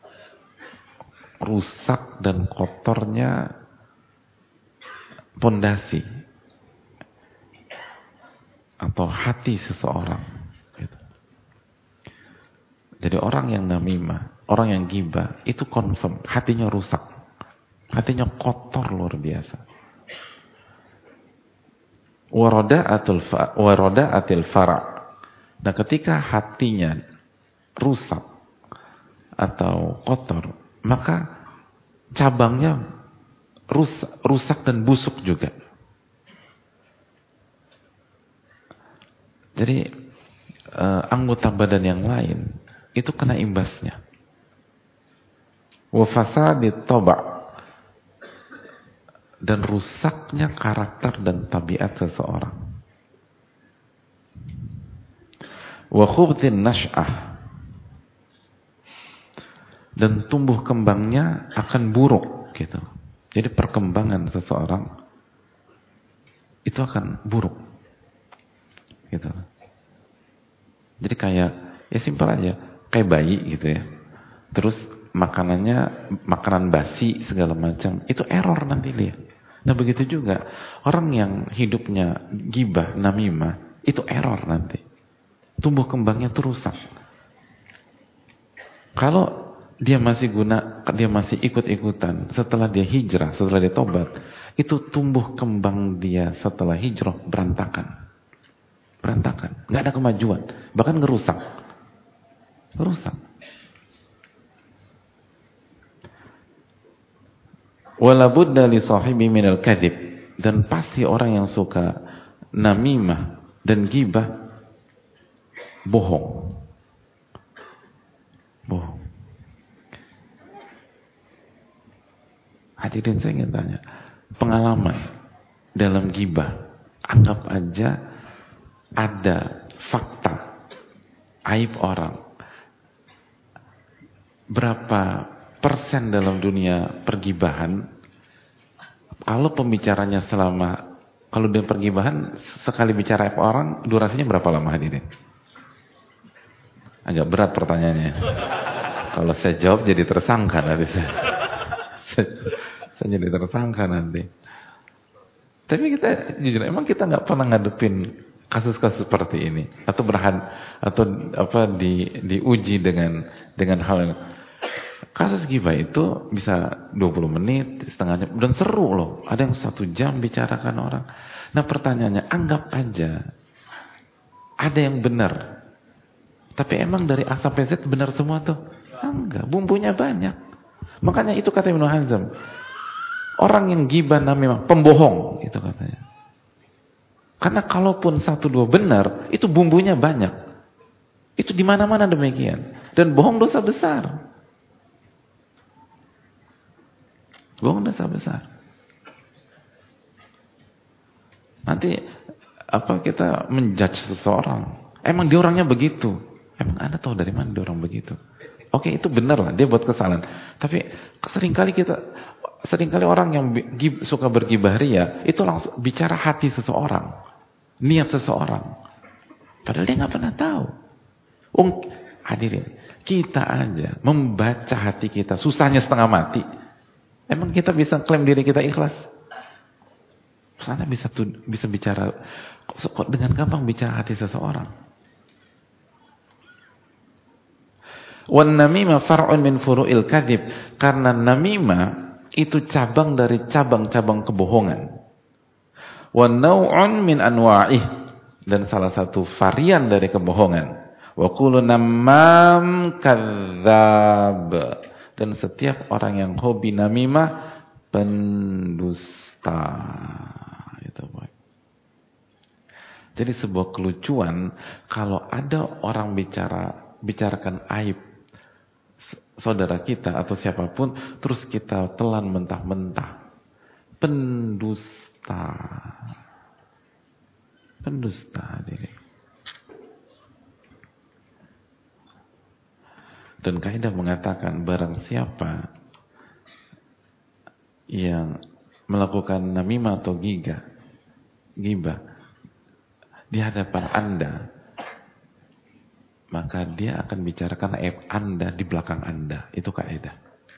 rusak dan kotornya pondasi atau hati seseorang. Jadi orang yang namimah, orang yang ghibah, itu confirm hatinya rusak, hatinya kotor luar biasa. Warada'atil fara'. Nah, ketika hatinya rusak atau kotor, maka cabangnya rusak dan busuk juga. Jadi anggota badan yang lain itu kena imbasnya. Wa fasadit taba', dan rusaknya karakter dan tabiat seseorang. Wa khubtin nash'ah, dan tumbuh kembangnya akan buruk gitu. Jadi perkembangan seseorang itu akan buruk gitu. Jadi kayak, ya simpel aja, kayak bayi gitu ya. Terus makanannya makanan basi segala macam, itu error nanti dia. Nah begitu juga orang yang hidupnya ghibah, namimah, itu error nanti. Tumbuh kembangnya tuh rusak. Kalau dia masih ikut-ikutan, setelah dia hijrah, setelah dia tobat, itu tumbuh kembang dia setelah hijrah berantakan. Berantakan, nggak ada kemajuan, bahkan ngerusak. Rusak. Wala budda li sahibi minal kadhib, dan pasti orang yang suka namimah dan ghibah bohong. Bohong. Hadirin, saya ingin tanya, pengalaman dalam ghibah, anggap aja ada fakta aib orang, berapa persen dalam dunia pergibahan, kalau pembicaranya kalau dia pergibahan sekali bicara aib orang, durasinya berapa lama, hadirin? Agak berat pertanyaannya. Kalau saya jawab jadi tersangka nanti saya jadi tersangka nanti. Tapi kita jujur, emang kita nggak pernah ngadepin kasus-kasus seperti ini, atau diuji dengan hal yang kasus ghibah itu bisa 20 menit, setengah jam, dan seru loh. Ada yang 1 jam bicarakan orang. Nah pertanyaannya, anggap aja ada yang benar, tapi emang dari A sampai Z benar semua tuh? Enggak, bumbunya banyak. Makanya itu kata Ibnu Hazm, orang yang ghibah namanya pembohong, itu katanya. Karena kalaupun 1-2 benar, itu bumbunya banyak. Itu di mana-mana demikian. Dan bohong dosa besar. Bohong dosa besar. Nanti kita menjudge seseorang. Emang dia orangnya begitu. Emang Anda tahu dari mana dia orang begitu? Oke, itu benar lah, dia buat kesalahan. Tapi seringkali orang yang suka bergibah ria, itu langsung bicara hati seseorang, niat seseorang. Padahal dia nggak pernah tahu. Hadirin, kita aja membaca hati kita susahnya setengah mati. Emang kita bisa klaim diri kita ikhlas? Sana bisa bicara kok dengan gampang bicara hati seseorang. Wan namimah far'un min furu'il kadhib, karena namimah itu cabang dari cabang-cabang kebohongan. Wan naw'un min anwa'ih, dan salah satu varian dari kebohongan. Wa kullu namam kadzdzab, dan setiap orang yang hobi namimah pendusta. Itu Boy. Jadi sebuah kelucuan kalau ada orang bicarakan aib saudara kita atau siapapun, terus kita telan mentah-mentah. Pendusta. Pendusta diri. Dan kaidah mengatakan barang siapa yang melakukan namimah atau ghibah di hadapan Anda, maka dia akan bicarakan aib Anda di belakang Anda. Itu kaidah.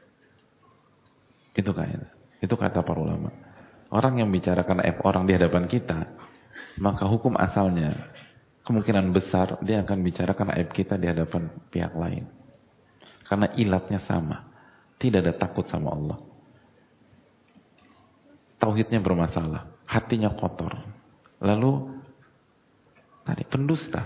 Itu kaidah. Itu kata para ulama. Orang yang bicarakan aib orang di hadapan kita, maka hukum asalnya kemungkinan besar dia akan bicarakan aib kita di hadapan pihak lain. Karena ilatnya sama. Tidak ada takut sama Allah. Tauhidnya bermasalah. Hatinya kotor. Lalu tadi pendusta.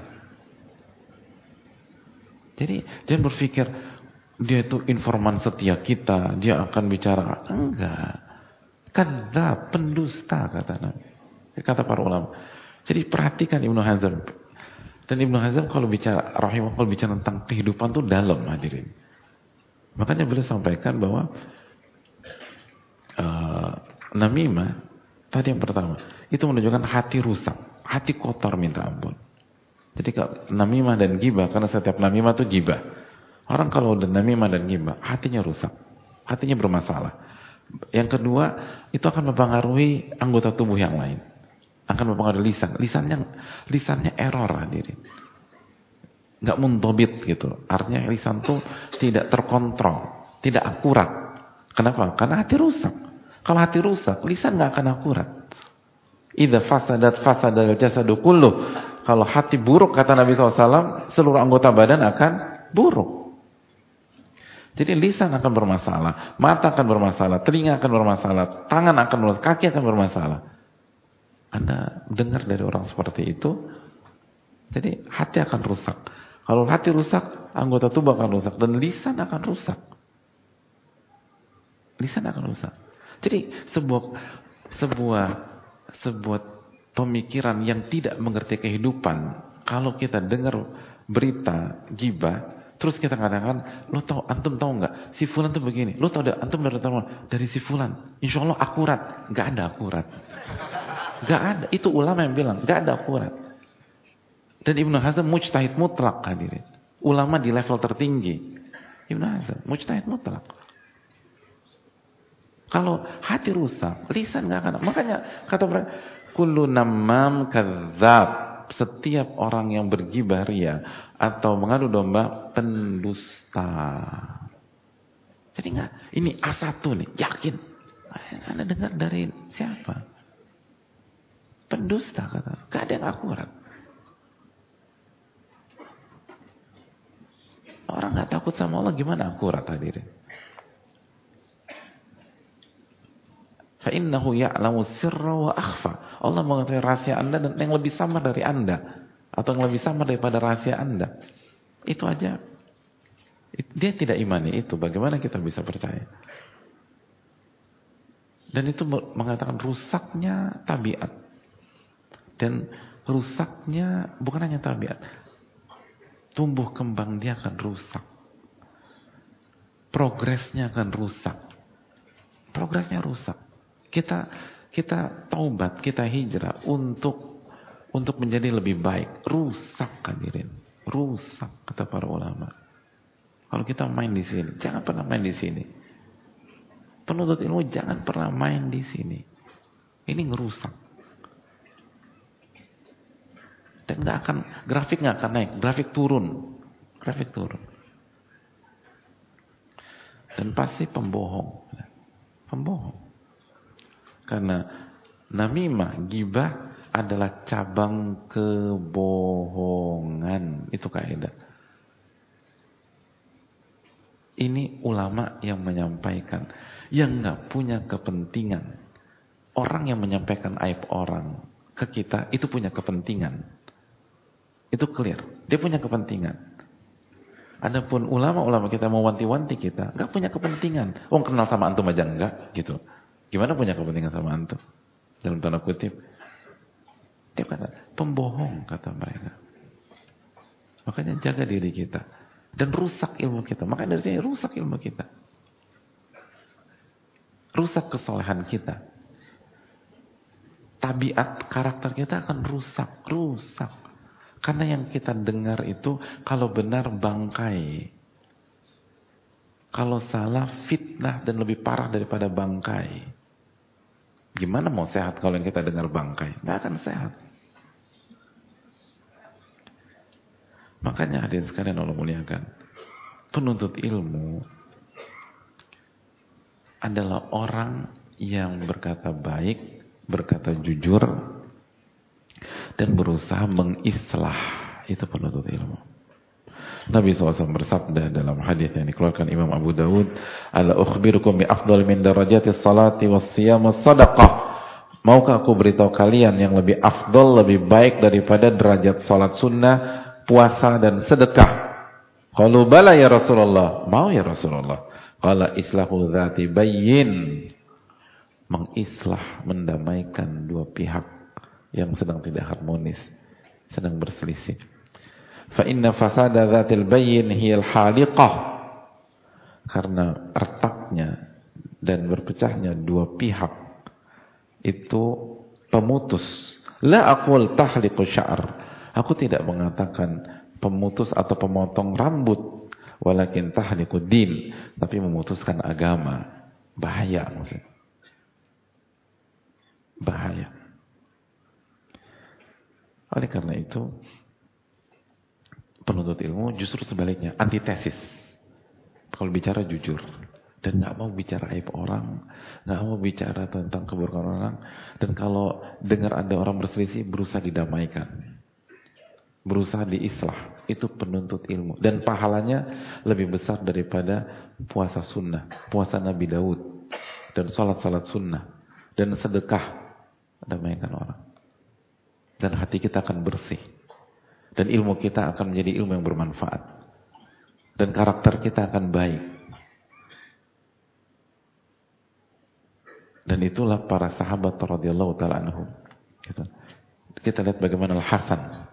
Jadi jangan berpikir dia itu informan setia kita, dia akan bicara. Enggak. Kadzdzab, pendusta kata Nabi. Kata para ulama. Jadi perhatikan Ibnu Hazm. Dan Ibnu Hazm kalau bicara tentang kehidupan itu dalam, hadirin. Makanya beliau sampaikan bahwa namimah tadi yang pertama itu menunjukkan hati rusak, hati kotor minta ampun. Jadi namimah dan ghibah, karena setiap namimah itu ghibah. Orang kalau udah namimah dan ghibah, hatinya rusak, hatinya bermasalah. Yang kedua, itu akan mempengaruhi anggota tubuh yang lain, akan mempengaruhi lisannya error, hadirin. Nggak mundobit gitu. Artinya lisan tuh tidak terkontrol, tidak akurat. Kenapa? Karena hati rusak. Kalau hati rusak, lisan nggak akan akurat. Idza fasadal jasadu kulluh. Kalau hati buruk kata Nabi SAW, seluruh anggota badan akan buruk. Jadi lisan akan bermasalah, mata akan bermasalah, telinga akan bermasalah, tangan akan bermasalah, kaki akan bermasalah. Anda dengar dari orang seperti itu, jadi hati akan rusak. Kalau hati rusak, anggota tubuh akan rusak. Dan lisan akan rusak. Lisan akan rusak. Jadi sebuah pemikiran yang tidak mengerti kehidupan. Kalau kita dengar berita ghibah, terus kita katakan, antum tahu nggak? Si fulan tuh begini. Lo tahu antum dari si fulan. Insya Allah akurat. Nggak ada akurat. Nggak ada. Itu ulama yang bilang, nggak ada akurat. Dan Ibnu Hazm mujtahid mutlak, hadirin. Ulama di level tertinggi. Ibnu Hazm mujtahid mutlak. Kalau hati rusak, lisan nggak akan. Makanya kata mereka, kullu namam kadzdzab. Setiap orang yang berghibah ria atau mengadu domba, pendusta. Jadi nggak, ini A1 nih, yakin. Anda dengar dari siapa? Pendusta kata. Nggak ada yang akurat. Orang nggak takut sama Allah, gimana akurat, hadirin? Fa innahu ya'lamu sirra wa akhfa. Allah mengetahui rahasia Anda dan yang lebih samar dari Anda, atau yang lebih samar daripada rahasia Anda. Itu aja. Dia tidak imani itu. Bagaimana kita bisa percaya? Dan itu mengatakan rusaknya tabiat. Dan rusaknya bukan hanya tabiat. Tumbuh kembang dia akan rusak. Progresnya akan rusak. Progresnya rusak. Kita taubat, kita hijrah untuk menjadi lebih baik. Rusak, hadirin. Rusak, kata para ulama. Kalau kita main di sini, jangan pernah main di sini. Penuntut ilmu jangan pernah main di sini. Ini ngerusak. Dan grafik nggak akan naik, grafik turun. grafik turun. Dan pasti pembohong. Pembohong. Karena namimah, ghibah adalah cabang kebohongan. Itu kaidah. Ini ulama yang menyampaikan. Yang nggak punya kepentingan. Orang yang menyampaikan aib orang ke kita, itu punya kepentingan. Itu clear. Dia punya kepentingan. Adapun ulama-ulama kita mau wanti-wanti kita, nggak punya kepentingan. Oh, kenal sama antum aja enggak, gitu. Gimana punya kepentingan sama antum? Dalam tanda kutip. Dia kata, pembohong, kata mereka. Makanya jaga diri kita. Dan rusak ilmu kita. Makanya dari sini rusak ilmu kita. Rusak kesolehan kita. Tabiat karakter kita akan rusak. Rusak. Karena yang kita dengar itu kalau benar bangkai. Kalau salah fitnah dan lebih parah daripada bangkai. Gimana mau sehat kalau yang kita dengar bangkai? Nggak akan sehat. Makanya hadirin sekalian Allah muliakan. Penuntut ilmu adalah orang yang berkata baik, berkata jujur, dan berusaha mengislah. Itu penuntut ilmu. Nabi SAW bersabda dalam hadis yang dikeluarkan Imam Abu Dawud, "Ala ukhbirukum bi afdal min darajati salati was siyam was sadaqah." Maukah aku beritahu kalian yang lebih afdal, lebih baik daripada derajat salat sunnah, puasa dan sedekah? Qalu bala ya Rasulullah. Mau ya Rasulullah. Qala islahu dzati bayyin. Mengislah, mendamaikan dua pihak yang sedang tidak harmonis, sedang berselisih. Fa inna fasada dzatil bayyin hiyal haliqah. Karena retaknya dan berpecahnya dua pihak itu pemutus. La aqul tahliqu sya'r. Aku tidak mengatakan pemutus atau pemotong rambut, walakin tahliqu din, tapi memutuskan agama. Bahaya maksudnya. Bahaya. Oleh karena itu penuntut ilmu justru sebaliknya, antitesis. Kalau bicara jujur dan nggak mau bicara aib orang, nggak mau bicara tentang keburukan orang, dan kalau dengar ada orang berselisih berusaha didamaikan, berusaha diislah. Itu penuntut ilmu dan pahalanya lebih besar daripada puasa sunnah, puasa Nabi Daud, dan salat-salat sunnah, dan sedekah. Damaikan orang, dan hati kita akan bersih, dan ilmu kita akan menjadi ilmu yang bermanfaat, dan karakter kita akan baik. Dan itulah para sahabat radhiyallahu ta'ala anhum. Kita lihat bagaimana Al-Hasan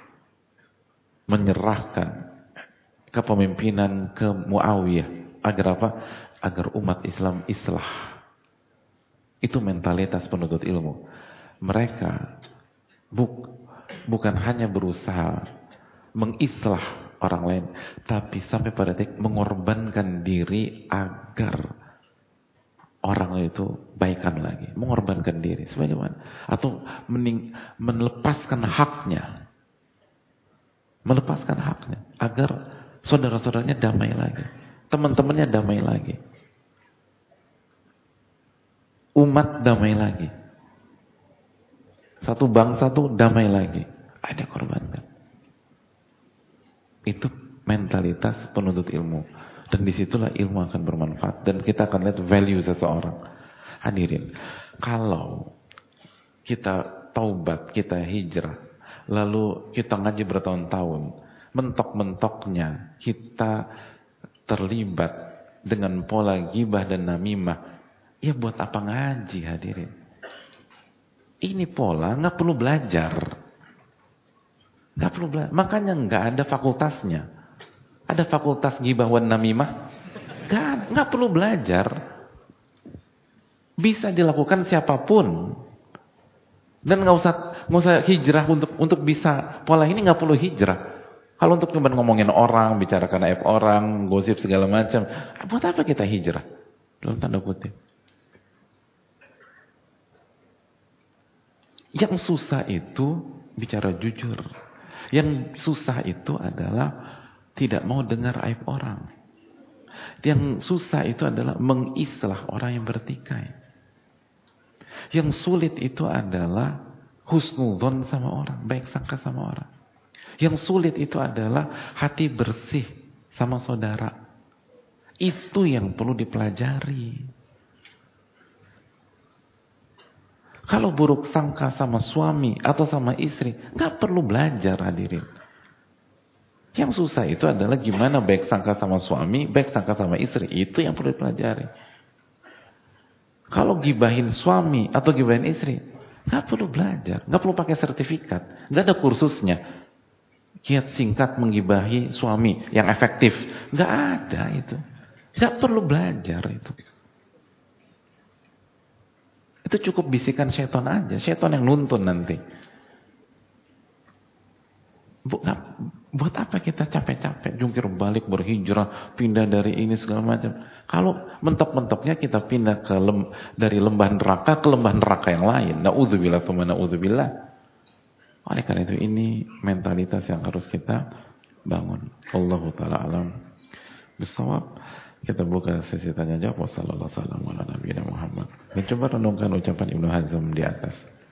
menyerahkan kepemimpinan ke Muawiyah. Agar apa? Agar umat Islam islah. Itu mentalitas penuntut ilmu. Mereka bukan hanya berusaha mengislah orang lain, tapi sampai pada titik mengorbankan diri agar orang itu baikan lagi. Mengorbankan diri. Sebagaimana? Atau melepaskan haknya. Melepaskan haknya. Agar saudara-saudaranya damai lagi. Teman-temannya damai lagi. Umat damai lagi. Satu bangsa tuh damai lagi. Ada korbankan. Itu mentalitas penuntut ilmu. Dan disitulah ilmu akan bermanfaat. Dan kita akan lihat value seseorang. Hadirin, kalau kita taubat, kita hijrah, lalu kita ngaji bertahun-tahun, mentok-mentoknya kita terlibat dengan pola ghibah dan namimah, ya buat apa ngaji, hadirin? Ini pola nggak perlu belajar. Nggak perlu belajar. Makanya nggak ada fakultasnya. Ada fakultas ghibah wan namimah? Nggak perlu belajar. Bisa dilakukan siapapun. Dan nggak usah hijrah untuk bisa pola ini, nggak perlu hijrah. Kalau untuk cuma ngomongin orang, bicarakan aib orang, gosip segala macam, buat apa kita hijrah? Dalam tanda kutip. Yang susah itu bicara jujur. Yang susah itu adalah tidak mau dengar aib orang. Yang susah itu adalah mengislah orang yang bertikai. Yang sulit itu adalah husnudzon sama orang, baik sangka sama orang. Yang sulit itu adalah hati bersih sama saudara. Itu yang perlu dipelajari. Kalau buruk sangka sama suami atau sama istri, nggak perlu belajar, hadirin. Yang susah itu adalah gimana baik sangka sama suami, baik sangka sama istri. Itu yang perlu dipelajari. Kalau gibahin suami atau gibahin istri, nggak perlu belajar, nggak perlu pakai sertifikat, nggak ada kursusnya. Kiat singkat menggibahi suami yang efektif, nggak ada itu. Nggak perlu belajar itu. Itu cukup bisikan syaitan aja. Syaitan yang nuntun nanti. Buat apa kita capek-capek jungkir balik, berhijrah, pindah dari ini segala macam. Kalau mentok-mentoknya kita pindah dari lembah neraka ke lembah neraka yang lain. Na'udzubillah tsumma na'udzubillah. Oleh karena itu ini mentalitas yang harus kita bangun. Allahu ta'ala alam bisawab. Kita buka sesi tanya jawab. Wassalamualaikum warahmatullahi wabarakatuh. Dan coba renungkan ucapan Ibnu Hazm di atas.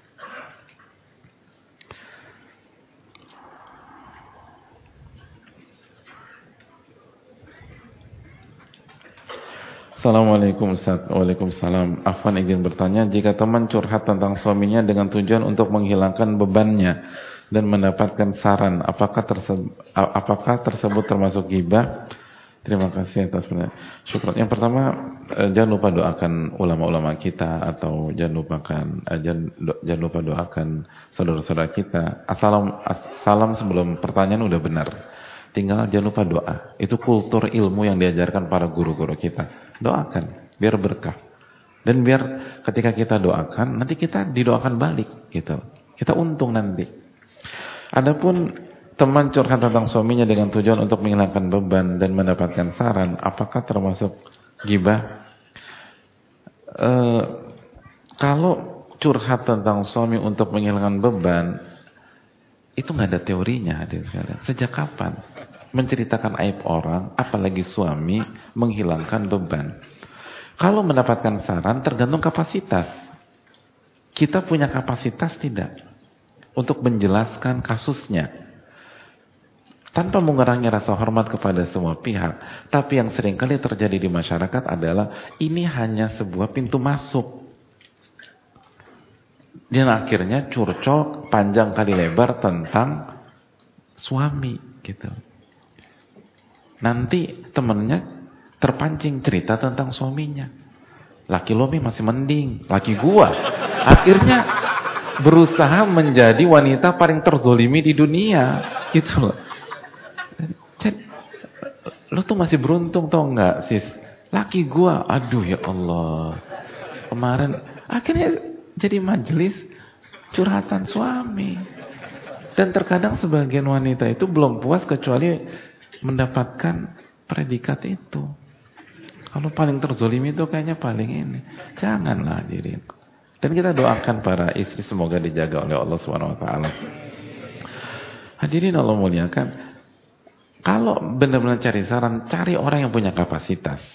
Assalamualaikum Ustaz. Waalaikumsalam. Afwan izin bertanya, jika teman curhat tentang suaminya dengan tujuan untuk menghilangkan bebannya dan mendapatkan saran, apakah tersebut termasuk ghibah? Terima kasih atas pertanyaan. Syukur. Yang pertama, jangan lupa doakan ulama-ulama kita, atau jangan lupa doakan saudara-saudara kita. Salam sebelum pertanyaan udah benar. Tinggal jangan lupa doa. Itu kultur ilmu yang diajarkan para guru-guru kita. Doakan biar berkah. Dan biar ketika kita doakan, nanti kita didoakan balik gitu. Kita untung nanti. Adapun teman curhat tentang suaminya dengan tujuan untuk menghilangkan beban dan mendapatkan saran, apakah termasuk ghibah? Kalau curhat tentang suami untuk menghilangkan beban, itu nggak ada teorinya, hadirin sekalian. Sejak kapan menceritakan aib orang, apalagi suami, menghilangkan beban? Kalau mendapatkan saran, tergantung kapasitas. Kita punya kapasitas tidak untuk menjelaskan kasusnya tanpa mengurangi rasa hormat kepada semua pihak. Tapi yang seringkali terjadi di masyarakat adalah ini hanya sebuah pintu masuk. Dan akhirnya curcol panjang kali lebar tentang suami gitu. Nanti temennya terpancing cerita tentang suaminya. Laki lo masih mending, laki gua akhirnya berusaha menjadi wanita paling terzolimi di dunia gitu loh. Lo tuh masih beruntung tau nggak sis? Laki gua, aduh ya Allah. Kemarin akhirnya jadi majelis curhatan suami. Dan terkadang sebagian wanita itu belum puas kecuali mendapatkan predikat itu. Kalau paling terzolimi itu kayaknya paling ini. Janganlah diriku. Dan kita doakan para istri semoga dijaga oleh Allah SWT. Hadirin Allah muliakan. Kalau benar-benar cari saran, cari orang yang punya kapasitas.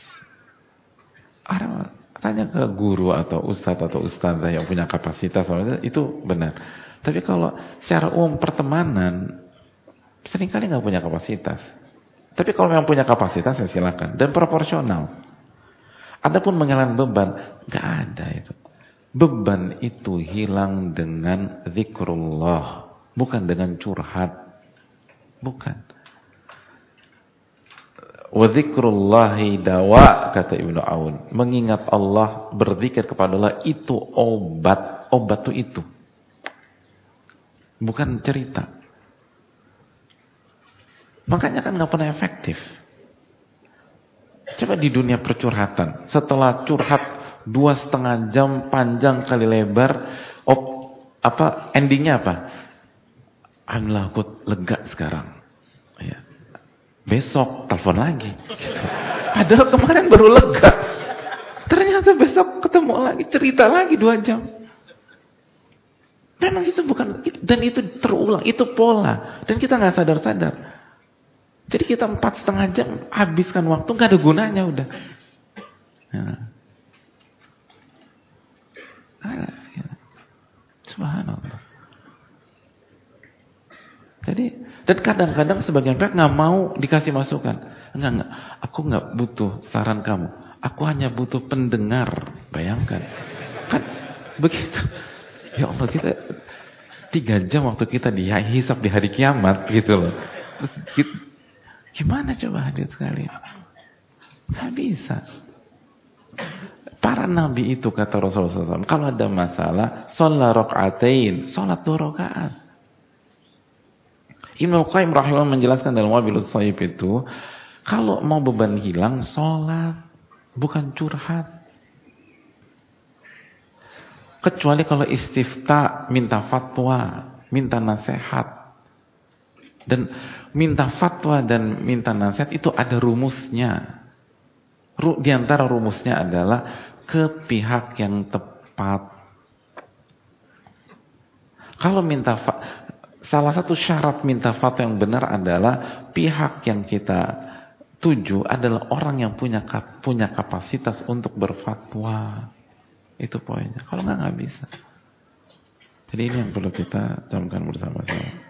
Tanya ke guru atau ustadz atau ustadzah yang punya kapasitas, itu benar. Tapi kalau secara umum pertemanan, seringkali nggak punya kapasitas. Tapi kalau yang punya kapasitas, ya silakan. Dan proporsional. Adapun menghilangkan beban, nggak ada itu. Beban itu hilang dengan zikrullah, bukan dengan curhat. Bukan. Wa dzikrullahi dawa, kata Ibnu Aun. Mengingat Allah, berzikir kepada Allah itu obat. Obat itu. Bukan cerita. Makanya kan nggak pernah efektif. Coba di dunia percurhatan, setelah curhat 2,5 jam panjang kali lebar, endingnya apa? Alhamdulillah aku lega sekarang. Ya. Besok telepon lagi. Padahal kemarin baru lega. Ternyata besok ketemu lagi, cerita lagi 2 jam. Memang itu bukan, dan itu terulang, itu pola. Dan kita nggak sadar-sadar. Jadi kita 4,5 jam habiskan waktu nggak ada gunanya udah. Subhanallah. Jadi, dan kadang-kadang sebagian pihak nggak mau dikasih masukan. Enggak. Aku nggak butuh saran kamu. Aku hanya butuh pendengar. Bayangkan. Kan begitu. Ya Allah, kita 3 jam waktu kita dihisap di hari kiamat gitu loh. Terus gimana coba hadir sekalian? Nggak bisa. Para nabi itu kata Rasulullah SAW, kalau ada masalah, sholat rakaatain, sholat 2 rakaat. Ibnu Qayyim rahimahullah menjelaskan dalam Wabilus Shaib itu, kalau mau beban hilang, sholat, bukan curhat. Kecuali kalau istifta, minta fatwa, minta nasihat. Dan minta fatwa dan minta nasihat itu ada rumusnya. Di antara rumusnya adalah ke pihak yang tepat. Kalau minta salah satu syarat minta fatwa yang benar adalah pihak yang kita tuju adalah orang yang punya kapasitas untuk berfatwa. Itu poinnya. Kalau nggak bisa. Jadi ini yang perlu kita camkan bersama-sama.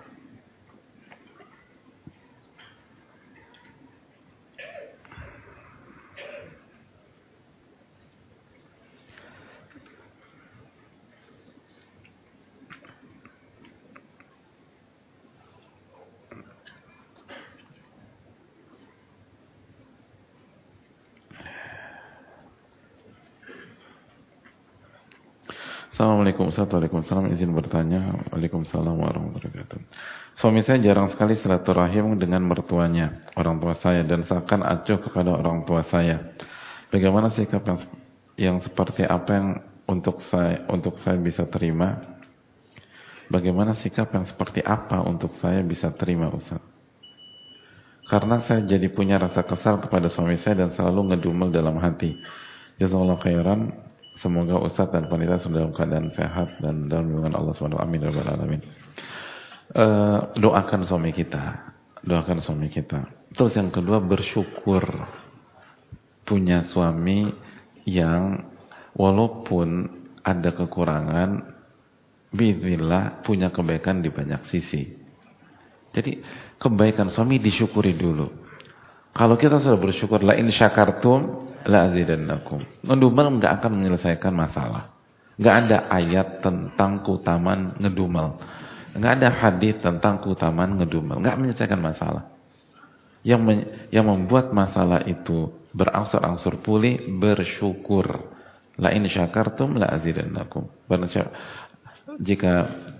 Assalamualaikum Waalaikumsalam. Izin bertanya. Waalaikumsalam warahmatullahi wabarakatuh. Suami saya jarang sekali silaturahim dengan mertuanya, orang tua saya, dan seakan acuh kepada orang tua saya. Bagaimana sikap yang seperti apa yang untuk saya bisa terima? Bagaimana sikap yang seperti apa untuk saya bisa terima, Ustaz? Karena saya jadi punya rasa kesal kepada suami saya dan selalu ngedumel dalam hati. Jazakallahu khairan. Semoga Ustaz dan panitia sudah dalam keadaan sehat dan dalam lindungan Allah SWT. Amin ya rabbal alamin. Doakan suami kita. Doakan suami kita. Terus yang kedua, bersyukur punya suami yang walaupun ada kekurangan, biiznillah punya kebaikan di banyak sisi. Jadi kebaikan suami disyukuri dulu. Kalau kita sudah bersyukur, la in syakartum la azidannakum. Ngedumel enggak akan menyelesaikan masalah. Enggak ada ayat tentang keutamaan ngedumel. Enggak ada hadis tentang keutamaan ngedumel. Enggak menyelesaikan masalah. Yang membuat masalah itu berangsur-angsur pulih, bersyukur. La in syakartum la azidannakum. Jika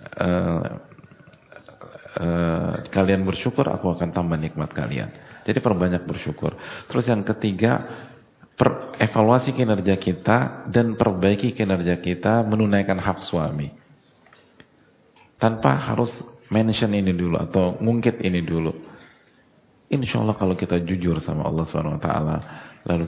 kalian bersyukur, aku akan tambah nikmat kalian. Jadi perbanyak bersyukur. Terus yang ketiga, evaluasi kinerja kita dan perbaiki kinerja kita menunaikan hak suami. Tanpa harus mention ini dulu atau ngungkit ini dulu. Insya Allah kalau kita jujur sama Allah SWT, lalu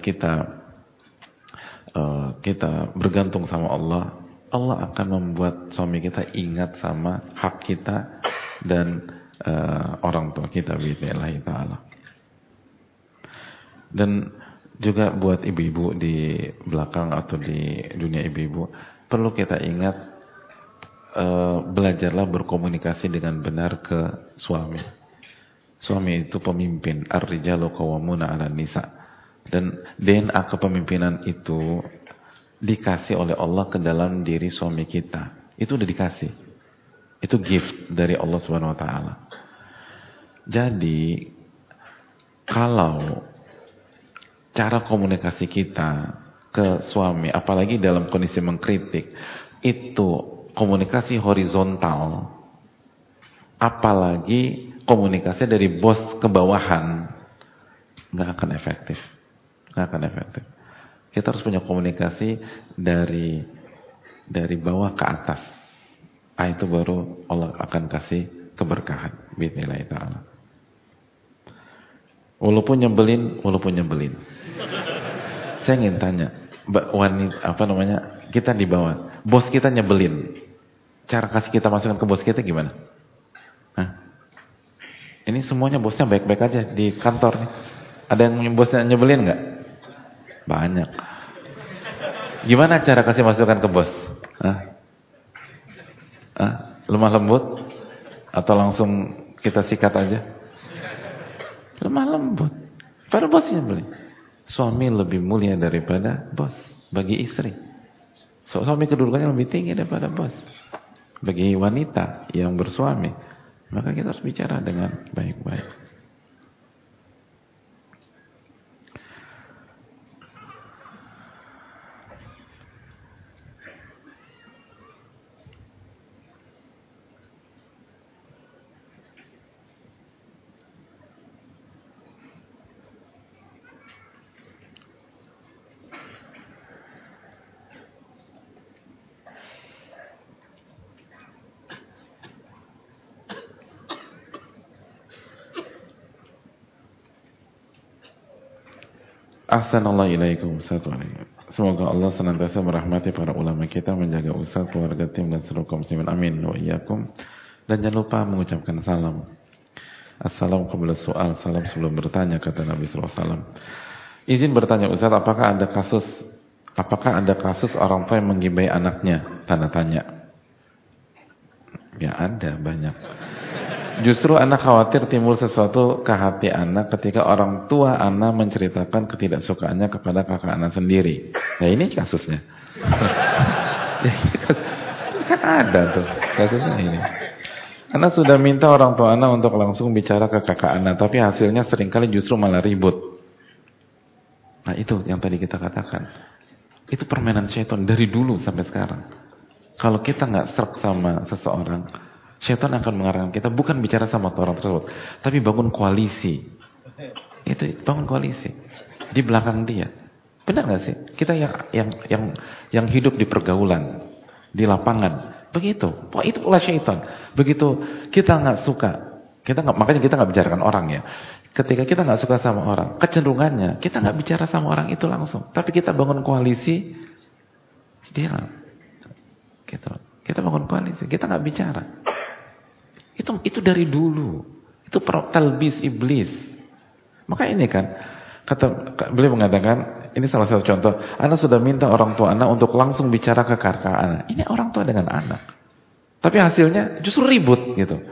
kita bergantung sama Allah, Allah akan membuat suami kita ingat sama hak kita dan orang tua kita biidznillah ta'ala. Dan juga buat ibu-ibu di belakang atau di dunia ibu-ibu, perlu kita ingat, belajarlah berkomunikasi dengan benar ke suami. Suami itu pemimpin, ar-rijalu qawwamuna 'alan nisa. Dan DNA kepemimpinan itu dikasih oleh Allah ke dalam diri suami kita. Itu udah dikasih. Itu gift dari Allah Subhanahu wa taala. Jadi kalau cara komunikasi kita ke suami, apalagi dalam kondisi mengkritik, itu komunikasi horizontal, apalagi komunikasi dari bos ke bawahan, nggak akan efektif. Nggak akan efektif. Kita harus punya komunikasi dari bawah ke atas. Itu baru Allah akan kasih keberkahan. Bismillah ta'ala. Walaupun nyebelin. Saya ingin tanya, kita di bawah, bos kita nyebelin, cara kasih kita masukan ke bos kita gimana? Hah? Ini semuanya bosnya baik-baik aja di kantor nih. Ada yang bosnya nyebelin nggak? Banyak. Gimana cara kasih masukan ke bos? Lemah lembut? Atau langsung kita sikat aja? Lemah lembut. Padahal bosnya nyebelin. Suami lebih mulia daripada bos bagi istri. Suami kedudukannya lebih tinggi daripada bos. Bagi wanita yang bersuami, maka kita harus bicara dengan baik-baik. Ahsanallahu ilaikum Ustaz. Semoga Allah senantiasa merahmati para ulama kita, menjaga Ustaz, keluarga, tim dan seluruh kaum muslimin. Amin wa iyyakum. Dan jangan lupa mengucapkan salam. Assalamu qabla su'al, salam sebelum bertanya, kata Nabi sallallahu alaihi wasallam. Izin bertanya Ustaz, apakah ada kasus orang tua yang menggibai anaknya? Tanda tanya. Ya ada banyak. Justru anak khawatir timbul sesuatu ke hati anak ketika orang tua anak menceritakan ketidaksukaannya kepada kakak anak sendiri. Nah ini kasusnya. Kan ada tuh kasusnya ini. Anak sudah minta orang tua anak untuk langsung bicara ke kakak anak, tapi hasilnya seringkali justru malah ribut. Nah itu yang tadi kita katakan. Itu permainan syaitan dari dulu sampai sekarang. Kalau kita nggak serk sama seseorang, syaitan akan mengarahkan kita bukan bicara sama orang tersebut, tapi bangun koalisi. Itu bangun koalisi di belakang dia. Benar nggak sih? Kita yang hidup di pergaulan, di lapangan, begitu. Wah itu pula syaitan. Begitu kita nggak suka, makanya kita nggak bicarakan orang ya. Ketika kita nggak suka sama orang, kecenderungannya kita nggak bicara sama orang itu langsung, tapi kita bangun koalisi, dia, gitu. Kita bangun koalisi, kita nggak bicara. Itu dari dulu. Itu talbis iblis. Maka ini kan beliau mengatakan, ini salah satu contoh, anak sudah minta orang tua anak untuk langsung bicara ke kakak anak. Ini orang tua dengan anak. Tapi hasilnya justru ribut gitu.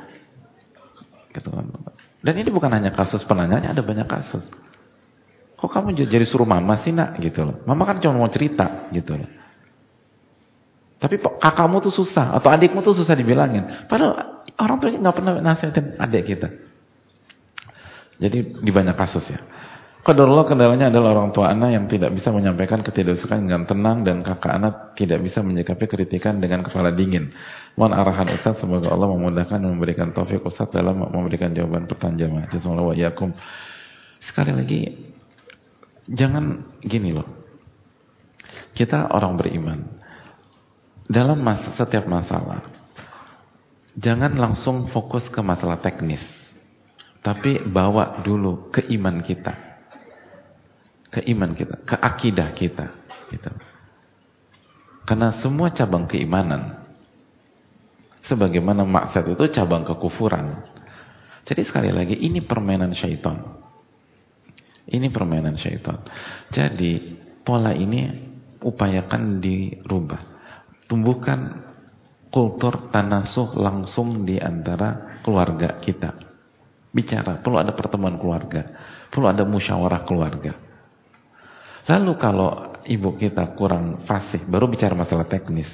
Dan ini bukan hanya kasus penanyanya, ada banyak kasus. Kok kamu jadi suruh mama sih nak gitu loh. Mama kan cuma mau cerita gitu loh. Tapi kakakmu tuh susah atau adikmu tuh susah dibilangin. Padahal orang tuanya nggak pernah nasihatin adik kita. Jadi di banyak kasus ya. Qadarullah kendalanya adalah orang tua anak yang tidak bisa menyampaikan ketidaksukaan dengan tenang dan kakak anak tidak bisa menyikapi kritikan dengan kepala dingin. Mohon arahan Ustaz, semoga Allah memudahkan dan memberikan taufik Ustaz dalam memberikan jawaban pertanyaan jemaah. Jazakallahu wa iyyakum. Sekali lagi, jangan gini loh. Kita orang beriman. Dalam setiap masalah, jangan langsung fokus ke masalah teknis, tapi bawa dulu ke iman kita, ke akidah kita, gitu. Karena semua cabang keimanan, sebagaimana maksiat itu cabang kekufuran. Jadi sekali lagi, ini permainan syaitan. Ini permainan syaitan. Jadi pola ini upayakan dirubah. Tumbuhkan kultur tanasuh langsung di antara keluarga kita. Bicara, perlu ada pertemuan keluarga, perlu ada musyawarah keluarga. Lalu kalau ibu kita kurang fasih, baru bicara masalah teknis.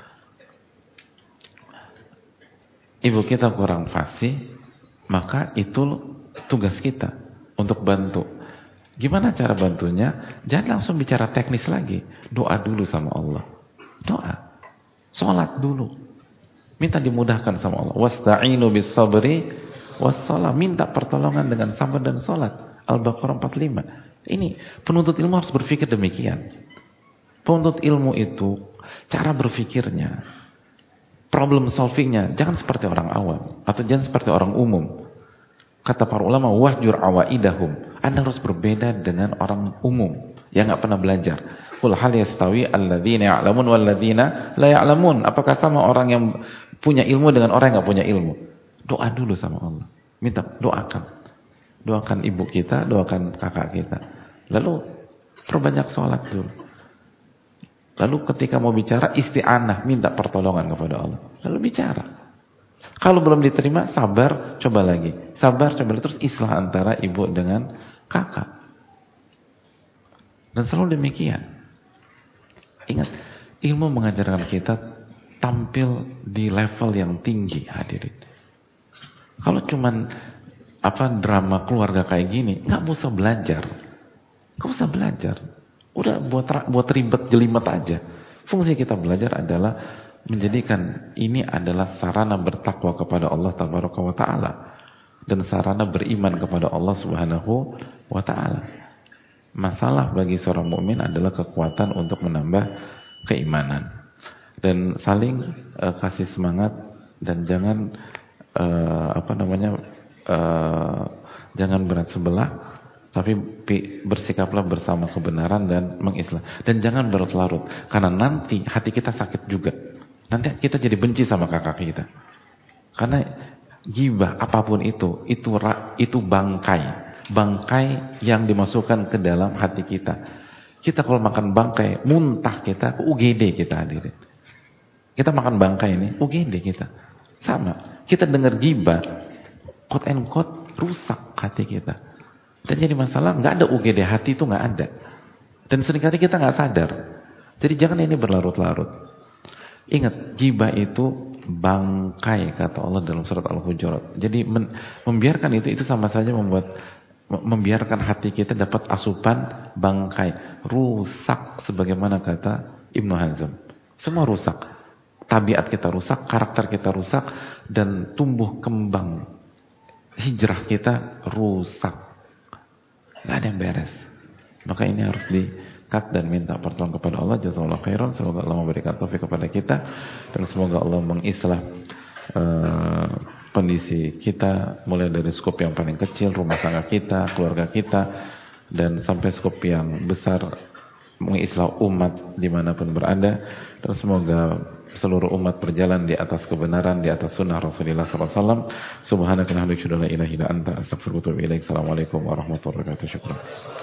Ibu kita kurang fasih, maka itu tugas kita untuk bantu. Gimana cara bantunya? Jangan langsung bicara teknis lagi. Doa dulu sama Allah. Doa. Sholat dulu. Minta dimudahkan sama Allah. Wasta'inu bis sabri wassalam. Minta pertolongan dengan sabar dan sholat. Al-Baqarah 45. Ini penuntut ilmu harus berpikir demikian. Penuntut ilmu itu cara berpikirnya, problem solvingnya jangan seperti orang awam atau jangan seperti orang umum. Kata para ulama, wahjur awaidahum. Anda harus berbeda dengan orang umum yang nggak pernah belajar. Qul hal yastawi alladzina ya'lamun walladzina la ya'lamun. Apakah sama orang yang punya ilmu dengan orang yang enggak punya ilmu? Doa dulu sama Allah. Minta, doakan ibu kita, doakan kakak kita. Lalu perbanyak sholat dulu. Lalu ketika mau bicara isti'anah, minta pertolongan kepada Allah. Lalu bicara. Kalau belum diterima, sabar, coba lagi. Sabar, coba lagi. Terus islah antara ibu dengan kakak. Dan selalu demikian. Ingat, ilmu mengajarkan kita tampil di level yang tinggi, hadirin. Kalau cuman drama keluarga kayak gini, nggak usah belajar. Nggak usah belajar. Udah buat ribet jelimet aja. Fungsi kita belajar adalah menjadikan ini adalah sarana bertakwa kepada Allah Tabaraka wa Ta'ala dan sarana beriman kepada Allah Subhanahu wa Ta'ala. Masalah bagi seorang mukmin adalah kekuatan untuk menambah keimanan dan saling kasih semangat dan jangan jangan berat sebelah, tapi bersikaplah bersama kebenaran dan mengislah. Dan jangan berlarut, karena nanti hati kita sakit juga. Nanti kita jadi benci sama kakak kita. Karena ghibah apapun itu bangkai yang dimasukkan ke dalam hati kita. Kita kalau makan bangkai, muntah kita, UGD kita hadirin. Kita makan bangkai ini, UGD kita. Sama. Kita dengar ghibah, quote and quote, rusak hati kita. Dan jadi masalah, nggak ada UGD, hati itu nggak ada. Dan seringkali kita nggak sadar. Jadi jangan ini berlarut-larut. Ingat, ghibah itu bangkai, kata Allah dalam surat Al-Hujurat. Jadi membiarkan itu sama saja membiarkan hati kita dapat asupan bangkai. Rusak sebagaimana kata Ibnu Hazm. Semua rusak. Tabiat kita rusak, karakter kita rusak, dan tumbuh kembang hijrah kita rusak. Nggak ada yang beres. Maka ini harus di-cut dan minta pertolongan kepada Allah. Jazakallahu khairan. Semoga Allah memberikan taufik kepada kita. Dan semoga Allah mengislah kondisi kita. Mulai dari skop yang paling kecil, rumah tangga kita, keluarga kita. Dan sampai skop yang besar, mengislah umat dimanapun berada. Dan semoga seluruh umat berjalan di atas kebenaran, di atas sunnah Rasulullah SAW. Subhanaka la ilaha illa anta astaghfiruka wa atubu ilaik. Assalamualaikum warahmatullahi wabarakatuh. Syukran.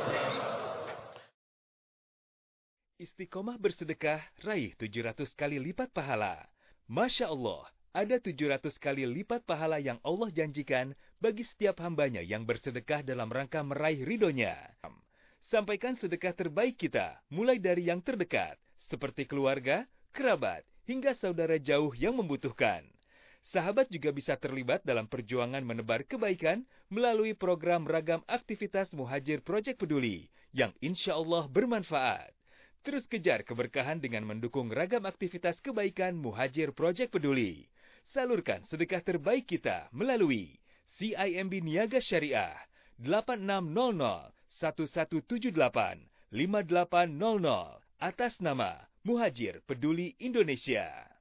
Istiqomah bersedekah, raih 700 kali lipat pahala. Masya Allah, ada 700 kali lipat pahala yang Allah janjikan bagi setiap hambanya yang bersedekah dalam rangka meraih ridhonya. Sampaikan sedekah terbaik kita, mulai dari yang terdekat, seperti keluarga, kerabat, hingga saudara jauh yang membutuhkan. Sahabat juga bisa terlibat dalam perjuangan menebar kebaikan melalui program ragam aktivitas Muhajir Project Peduli yang insya Allah bermanfaat. Terus kejar keberkahan dengan mendukung ragam aktivitas kebaikan Muhajir Project Peduli. Salurkan sedekah terbaik kita melalui CIMB Niaga Syariah 8600 1178 5800 atas nama Muhajir Peduli Indonesia.